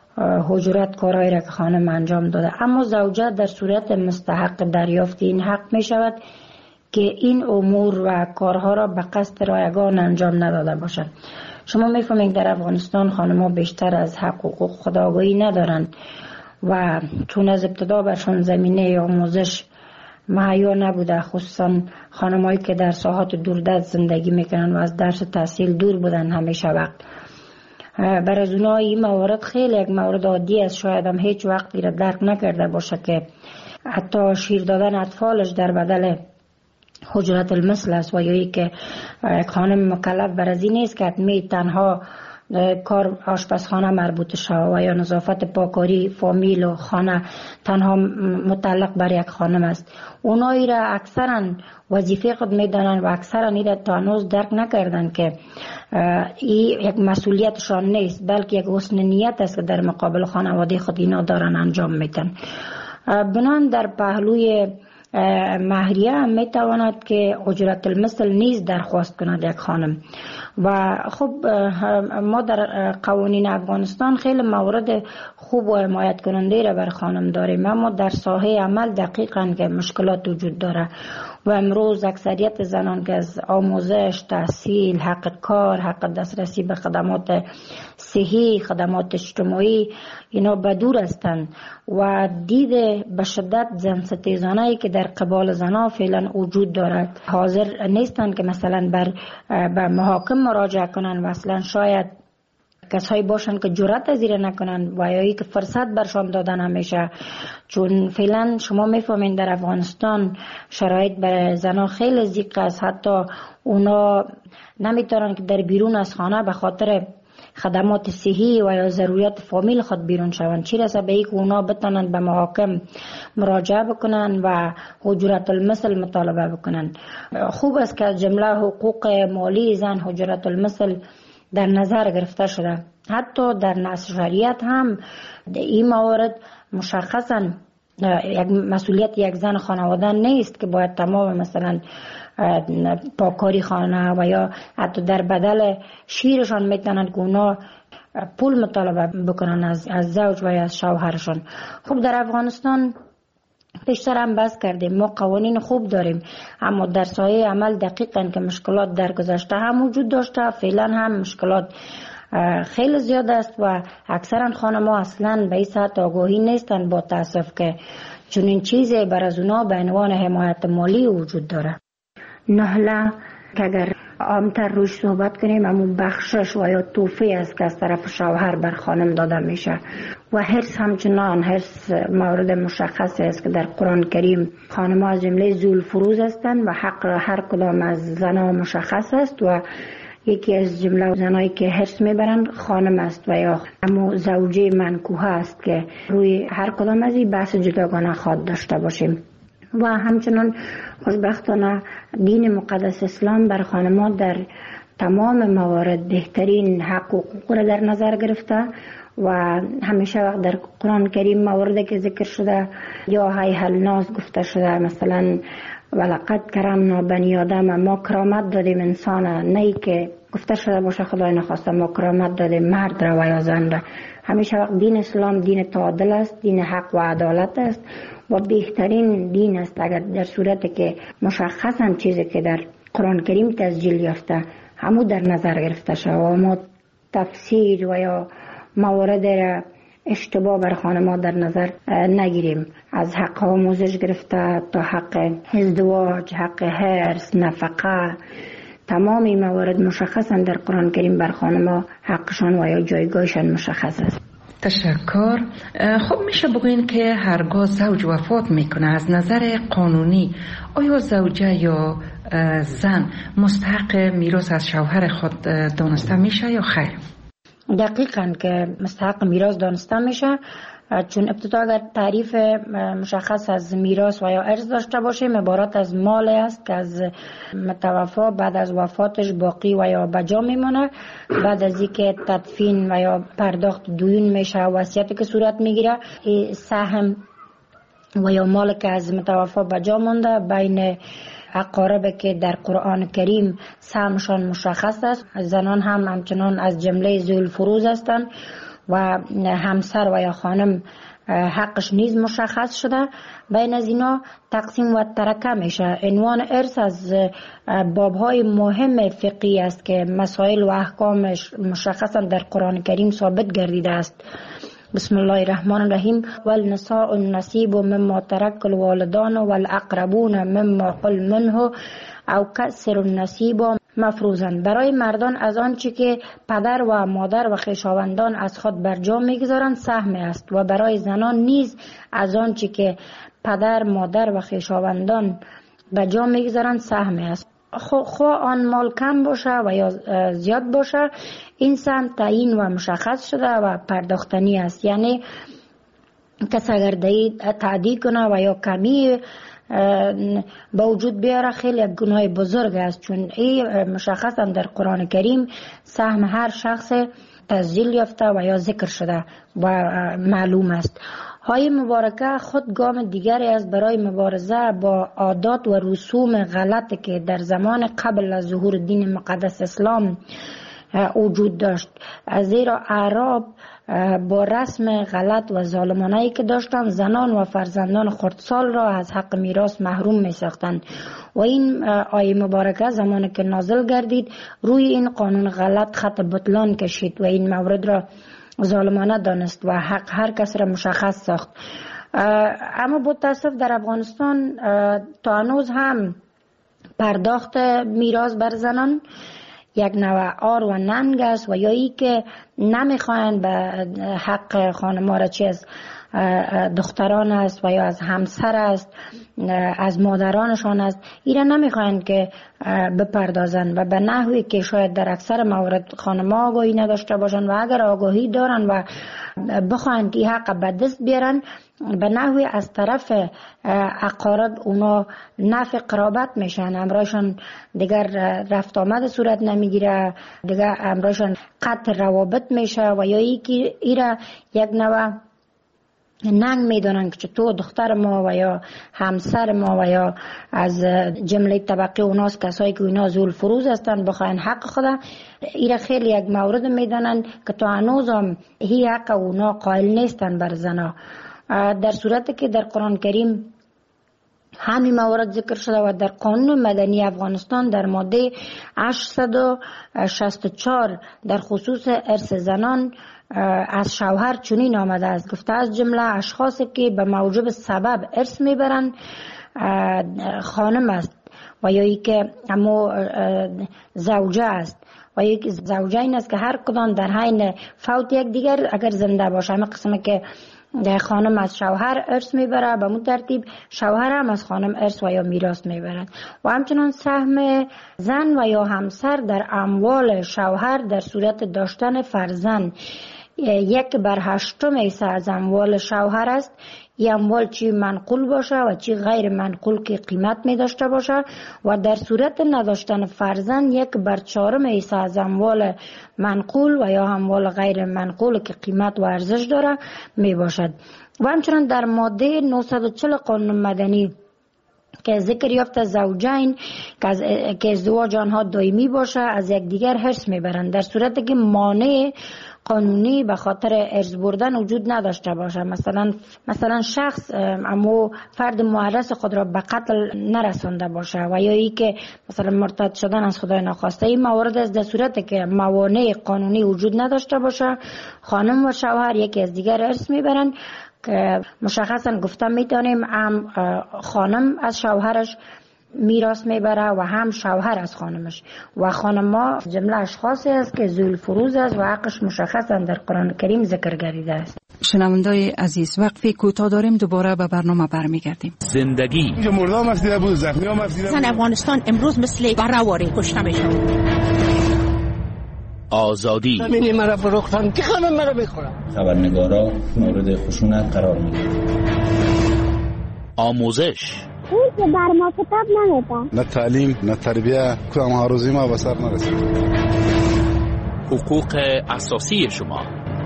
اجرت کارهایی را که خانم انجام داده. اما زوجه در صورت مستحق دریافت این حق می شود که این امور و کارها را به قصد رایگان انجام نداده باشد. شما میفهمید در افغانستان خانم‌ها بیشتر از حق و حقوق خود آگاهی ندارند و چون از ابتدا برشان زمینه آموزش مهیا نبوده، خصوصا خانم‌هایی که در ساحات دوردست زندگی میکنن و از درس تحصیل دور بودن همیشه وقت، برای از اونها این موارد خیلی یک مورد عادی است. شاید هم هیچ وقتی را درک نکرده باشه که حتی شیر دادن اطفالش در بدل اجرت المثل است و یا ای که خانم مکلف بر از این نیست که می تنها کار آشپزخانه مربوط شود و یا نظافت پاکاری فامیل و خانه تنها متعلق بر یک خانم است. اونایی را اکثرا وظیفه خود میدانند و اکثرا این را تا هنوز درک نکردن که این یک مسئولیتشان نیست، بلکه یک حسن نیت است که در مقابل خانواده خود اینا دارن انجام میدن. بنان در پهلوی مهریه هم می تواند که اجرت المثل نیز درخواست کند یک خانم. و خب ما در قوانین افغانستان خیلی موارد خوب و حمایت کننده را بر خانم داریم، اما در ساحه عمل دقیقاً که مشکلات وجود داره و امروز اکثریت زنان که از آموزش، تحصیل، حق کار، حق دسترسی به خدمات صحی، خدمات اجتماعی اینا بدور هستند و دید به شدت زن ستیزانه‌ای که در قبال زنها فعلا وجود دارد حاضر نیستند که مثلا بر به محاکم مراجعه کنند و اصلا شاید کسایی باشند که جرأت از این نکنند و یا که فرصت برشان دادن همیشه، چون فعلا شما میفهمین در افغانستان شرایط برای زنها خیلی ضیق است. حتی اونا نمیتونن که در بیرون از خانه به خاطر خدمات صحی و یا ضروریات فامیل خود بیرون شوند، چی رسه به اینکه اونا بتونن به محاکم مراجعه بکنن و اجرت المثل مطالبه بکنن. خوب است که از جمله حقوق مالی زن اجرت المثل در نظر گرفته شده. حتی در نص شریعت هم این موارد مشخصا یک مسئولیت یک زن خانواده نیست که باید تمام مثلا پاکاری خانه و یا حتی در بدل شیرشان میتونن که اونا پول مطالبه بکنن از, از زوج و یا از شوهرشان. خب در افغانستان پیشتر هم بحث کردیم، ما قوانین خوب داریم اما در سایه عمل دقیقاً که مشکلات در گذشته هم وجود داشته، فعلا هم مشکلات خیلی زیاد است و اکثرا خانم‌ها اصلا به این سطح آگاهی نیستند با تاسف که چنین چیزی بر از اونا به عنوان حمایت مالی وجود داره. نهله که اگر عامتر روش صحبت کنیم، اما بخشش و یا توفی است که از طرف شوهر بر خانم داده میشه. و حرص همچنان حرص مورد مشخص است که در قرآن کریم خانم ها از جمله ذوالفروز هستند و حق هر کدام از زنها مشخص است و یکی از جمله زنایی که حرص میبرند خانم است و یا اما زوجه منکوحه است که روی هر کدام از این بحث جداگانه خواهد داشته باشیم. و همچنان خوشبختانه دین مقدس اسلام بر خانم‌ها در تمام موارد بهترین حق و حقوق را در نظر گرفته و همیشه وقت در قرآن کریم مواردی که ذکر شده یا هی الناس گفته شده، مثلا ولقد کرمنا بنی آدم، ما کرامت دادیم انسان، نه که گفته شده باشه خدای نخواسته ما کرامت دادیم مرد را و یا زن را. همیشه وقت دین اسلام دین تعادل است، دین حق و عدالت است و بهترین دین است اگر در صورتی که مشخصا چیزی که در قرآن کریم تسجیل یافته همو در نظر گرفته شد و ما تفسیر و یا موارد را اشتباه بر خانم‌ها در نظر نگیریم، از حق آموزش گرفته تا حق ازدواج، حق حرص، نفقه، تمام این موارد مشخصا در قرآن کریم بر خانم‌ها حقشان و یا جایگاهشان مشخص است. تشکر. خب میشه بگوین که هرگاه زوج وفات میکنه از نظر قانونی آیا زوجه یا زن مستحق میراث از شوهر خود دانسته میشه یا خیر؟ دقیقاً که مستحق میراث دانسته میشه، چون ابتدا اگر تعریف مشخص از میراث و یا ارث داشته باشیم عبارت از مال است که از متوفا بعد از وفاتش باقی و یا بجا میمونه، بعد از اینکه تدفین و یا پرداخت دیون میشه وصیتی که صورت میگیره، سهم و یا مال که از متوفا بجا مونده بین اقارب که در قرآن کریم سهمشان مشخص است. زنان هم همچنان از جمله ذوالفروز هستند و همسر و یا خانم حقش نیز مشخص شده. بین از اینا تقسیم و ترکه میشه. عنوان ارث از بابهای مهم فقهی است که مسائل و احکامش مشخصا در قرآن کریم ثابت گردیده است. بسم الله الرحمن الرحیم والنساء النصیب مما ترک الوالدان والاقربون مما قل منه او کسر النصیب مفروضا. برای مردان از آنچه که پدر و مادر و خویشاوندان از خود برجا میگذارند سهم است و برای زنان نیز از آنچه که پدر مادر و خویشاوندان برجا میگذارند سهم است. خواه آن مال کم باشه و یا زیاد باشه این سهم تعیین و مشخص شده و پرداختنی است. یعنی کس اگر تعدی کنه و یا کمی با وجود بیاره خیلی یک گناه بزرگ است، چون این مشخصا در قرآن کریم سهم هر شخص تسجیل یافته و یا ذکر شده و معلوم است. های مبارکه خود گام دیگری است برای مبارزه با عادات و رسوم غلط که در زمان قبل از ظهور دین مقدس اسلام وجود داشت، زیرا اعراب با رسم غلط و ظالمانه‌ای که داشتند زنان و فرزندان خردسال را از حق میراث محروم می ساختند و این آیه مبارکه زمانی که نازل گردید روی این قانون غلط خط بطلان کشید و این مورد را ظالمانه دانست و حق هر کس را مشخص ساخت. اما با تاسف در افغانستان تا هنوز هم پرداخت میراث بر زنان یک نوع آر و ننگ است و یا ای که نمیخواین به حق خانم‌ها را چه از دختران است و یا از همسر است از مادرانشان است ایره نمیخواین که بپردازن و به نحوی که شاید در اکثر موارد خانم‌ها آگاهی نداشته باشن و اگر آگاهی دارن و بخواین که حق به دست بیارن به نحوی از طرف اقارب اونا نفع قرابت میشن، امرایشان دیگر رفت آمد صورت نمیگیره، دیگر امرایشان قطع روابط میشه و یا ای که ایره یک نوع ننگ میدونن که تو دختر ما و یا همسر ما و یا از جمله طبقه اوناست کسایی که اونا ذوالفروز هستن بخواین حق خدا ایره خیلی یک مورد میدونن که تو هنوز هم هی حق اونا قائل نیستن بر زنا، در صورتی که در قرآن کریم همین موارد ذکر شده و در قانون مدنی افغانستان در ماده هشتصد و شصت و چهار در خصوص ارث زنان از شوهر چنین آمده است، گفته از جمله اشخاصی که به موجب سبب ارث میبرند خانم است و یا ای که اما زوجه است و یک زوجه این است که هر کدام در حین فوت یک دیگر اگر زنده باشه، همه قسمه که خانم از شوهر ارث میبره به مون ترتیب شوهر هم از خانم ارث و یا میراث میبرند. و همچنان سهم زن و یا همسر در اموال شوهر در صورت داشتن فرزند یک بر هشتم ایسه از اموال شوهر است. این اموال چی منقول باشه و چی غیر منقول که قیمت می داشته باشه و در صورت نداشتن فرزند یک بر چهارم ایسه از اموال منقول و یا اموال غیر منقول که قیمت و ارزش داره می باشد. و همچنان در ماده نهصد و چهل قانون مدنی که ذکر یافت زوجین که ازدواج آنها دائمی باشه از یک دیگر حرص میبرند در صورتی که مانع قانونی به خاطر ارث بردن وجود نداشته باشه. مثلا مثلا شخص اما فرد معرض خود را به قتل نرسانده باشه و یا ای که مثلا مرتد شدن از خدای ناخواسته. این موارد از در صورتی که موانع قانونی وجود نداشته باشه خانم و شوهر یکی از دیگر ارث میبرند که مشخصا گفتم میتونیم هم خانم از شوهرش میراث میبره و هم شوهر از خانمش و خانما جمله اشخاصی است که ذوی الفروض است و حقش مشخصا در قرآن کریم ذکر گردیده است. شنوندای عزیز وقفی کوتاه داریم، دوباره به برنامه برمیگردیم. زندگی اینجا مردم مسیده بود، زخمی ها مسیده بود. افغانستان امروز مثل بره‌واری کشته میشه. آزادی همینی مرا فروختن که خانم مرا بخورم. خبرنگارا مورد خشونت قرار میگیرن. آموزش اون که بر ما کتاب نمیدن، نه تعلیم نه تربیه، کدام ها روزی ما به سر نرسید. حقوق اساسی شما.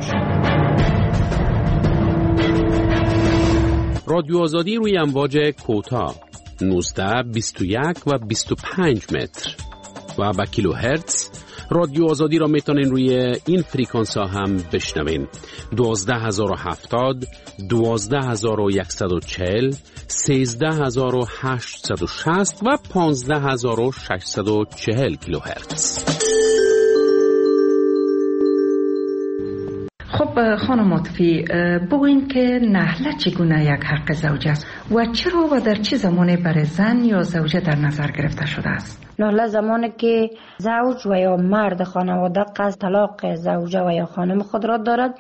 رادیو آزادی روی امواج کوتاه نوزده، بیست و یک و بیست و پنج متر و با کیلو هرتز. رادیو آزادی را میتونین روی این فریکانس ها هم بشنوین. دوازده هزار و هفتاد، دوازده هزار و یکصد و چهل، سیزده هزار و هشتصد و شصت و پانزده هزار و ششصد و چهل کیلو هرتز. خب خانم عاطفی، بگوین که نحله چگونه یک حق زوج است و چرا و در چه زمانی برای زن یا زوجه در نظر گرفته شده است؟ نحله زمانی که زوج و یا مرد خانواده قصد طلاق زوجه و یا خانم خود را دارد،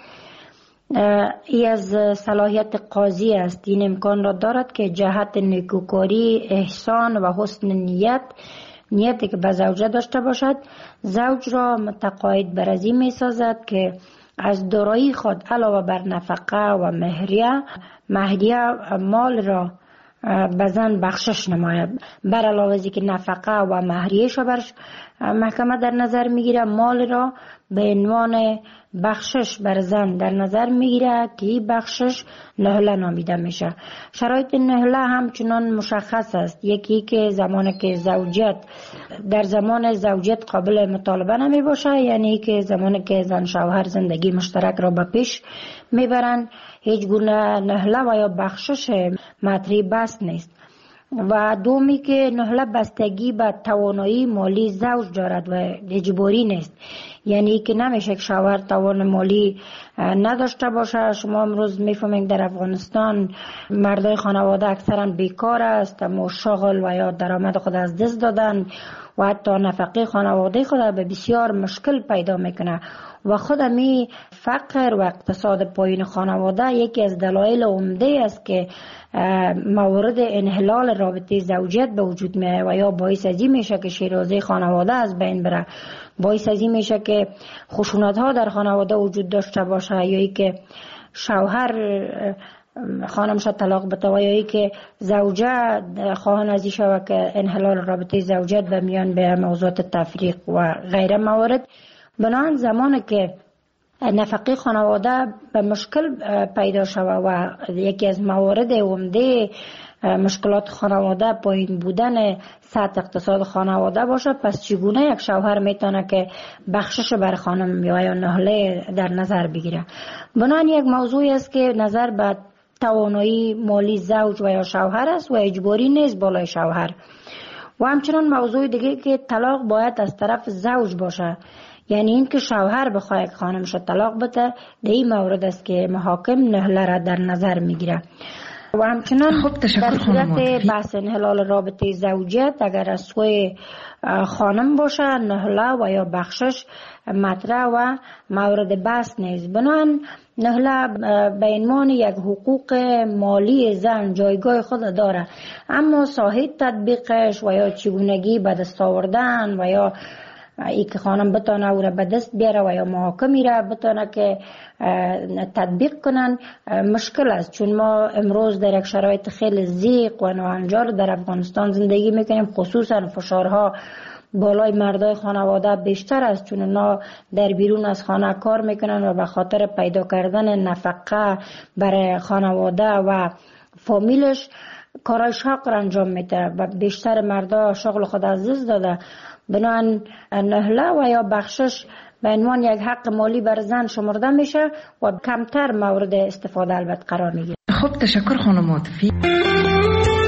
ای از صلاحیت قاضی است. این امکان را دارد که جهت نیکوکاری، احسان و حسن نیت نیتی که به زوجه داشته باشد زوج را متقاعد بر از این می سازد که از دارایی خود علاوه بر نفقه و مهریه مهریه مال را به زن بخشش نماید. بر علاوه از که نفقه و مهریه‌اش را بر محکمه در نظر میگیره، مال را به عنوان بخشش بر زن در نظر میگیره که این بخشش نهله نامیده میشه. شرایط نهله همچنان مشخص است. یکی که زمانی که زوجیت در زمان زوجیت قابل مطالبه نمی باشه، یعنی که زمانی که زن شوهر زندگی مشترک را به پیش میبرند هیچ گونه نهله و یا بخشش مطرح بس نیست. و دومی که نهله بستگی به توانایی مالی زوج دارد و اجباری نیست، یعنی که نمیشه که شوهر توان مالی نداشته باشه. شما امروز میفهمید در افغانستان مردای خانواده اکثرا بیکار است، اما شغل و یا درآمد خود از دست دادن و حتی نفقه خانواده خود به بسیار مشکل پیدا میکنه و خود می فقر و اقتصاد پایین خانواده یکی از دلایل عمده است که موارد انحلال رابطه زوجیت به وجود میاد و یا باعث ازی میشه که شیرازه خانواده از بین بره، باعث ازی میشه که خشونت ها در خانواده وجود داشته باشه، یا ای که شوهر خانمش طلاق بده و یا ای که زوجه خواهان ازی شود که انحلال رابطه زوجیت به میان به موضوعات تفریق و غیره موارد. بنابراین زمانی که نفقه خانواده به مشکل پیدا شود و یکی از موارد عمده مشکلات خانواده پایین بودن سطح اقتصاد خانواده باشه، پس چگونه یک شوهر میتونه که بخشش بر خانم یا یا نهله در نظر بگیره؟ بنابراین یک موضوعی است که نظر به توانایی مالی زوج و یا شوهر است و اجباری نیست بالای شوهر. و همچنان موضوع دیگه که طلاق باید از طرف زوج باشه، یعنی این که شوهر بخواه یک خانمش طلاق بده، در این مورد است که محاکم نهله را در نظر میگیره. و همچنان خب تشکر در خانم صورت بحث انحلال رابطه زوجیت اگر از سوی خانم باشه نهله و یا بخشش مطرح و مورد بحث نیست. بنابراین نهله به عنوان یک حقوق مالی زن جایگاه خود داره، اما ساحه تطبیقش و یا چگونگی به دست آوردن و یا ای که خانم بتانه او را به دست بیاره و یا محاکمی را بتانه که تطبیق کنن مشکل است، چون ما امروز در یک شرایط خیلی ضیق و ناهنجار در افغانستان زندگی میکنیم. خصوصا فشارها بالای مردای خانواده بیشتر است، چون اونا در بیرون از خانه کار میکنن و به خاطر پیدا کردن نفقه برای خانواده و فامیلش کارای شاق را انجام میده و بیشتر مردا شغل خود از دست داده. بنابراین نهله و یا بخشش به عنوان یک حق مالی بر زن شمرده میشه و کمتر مورد استفاده البته قرار میگیره. خب تشکر خانم عاطفی.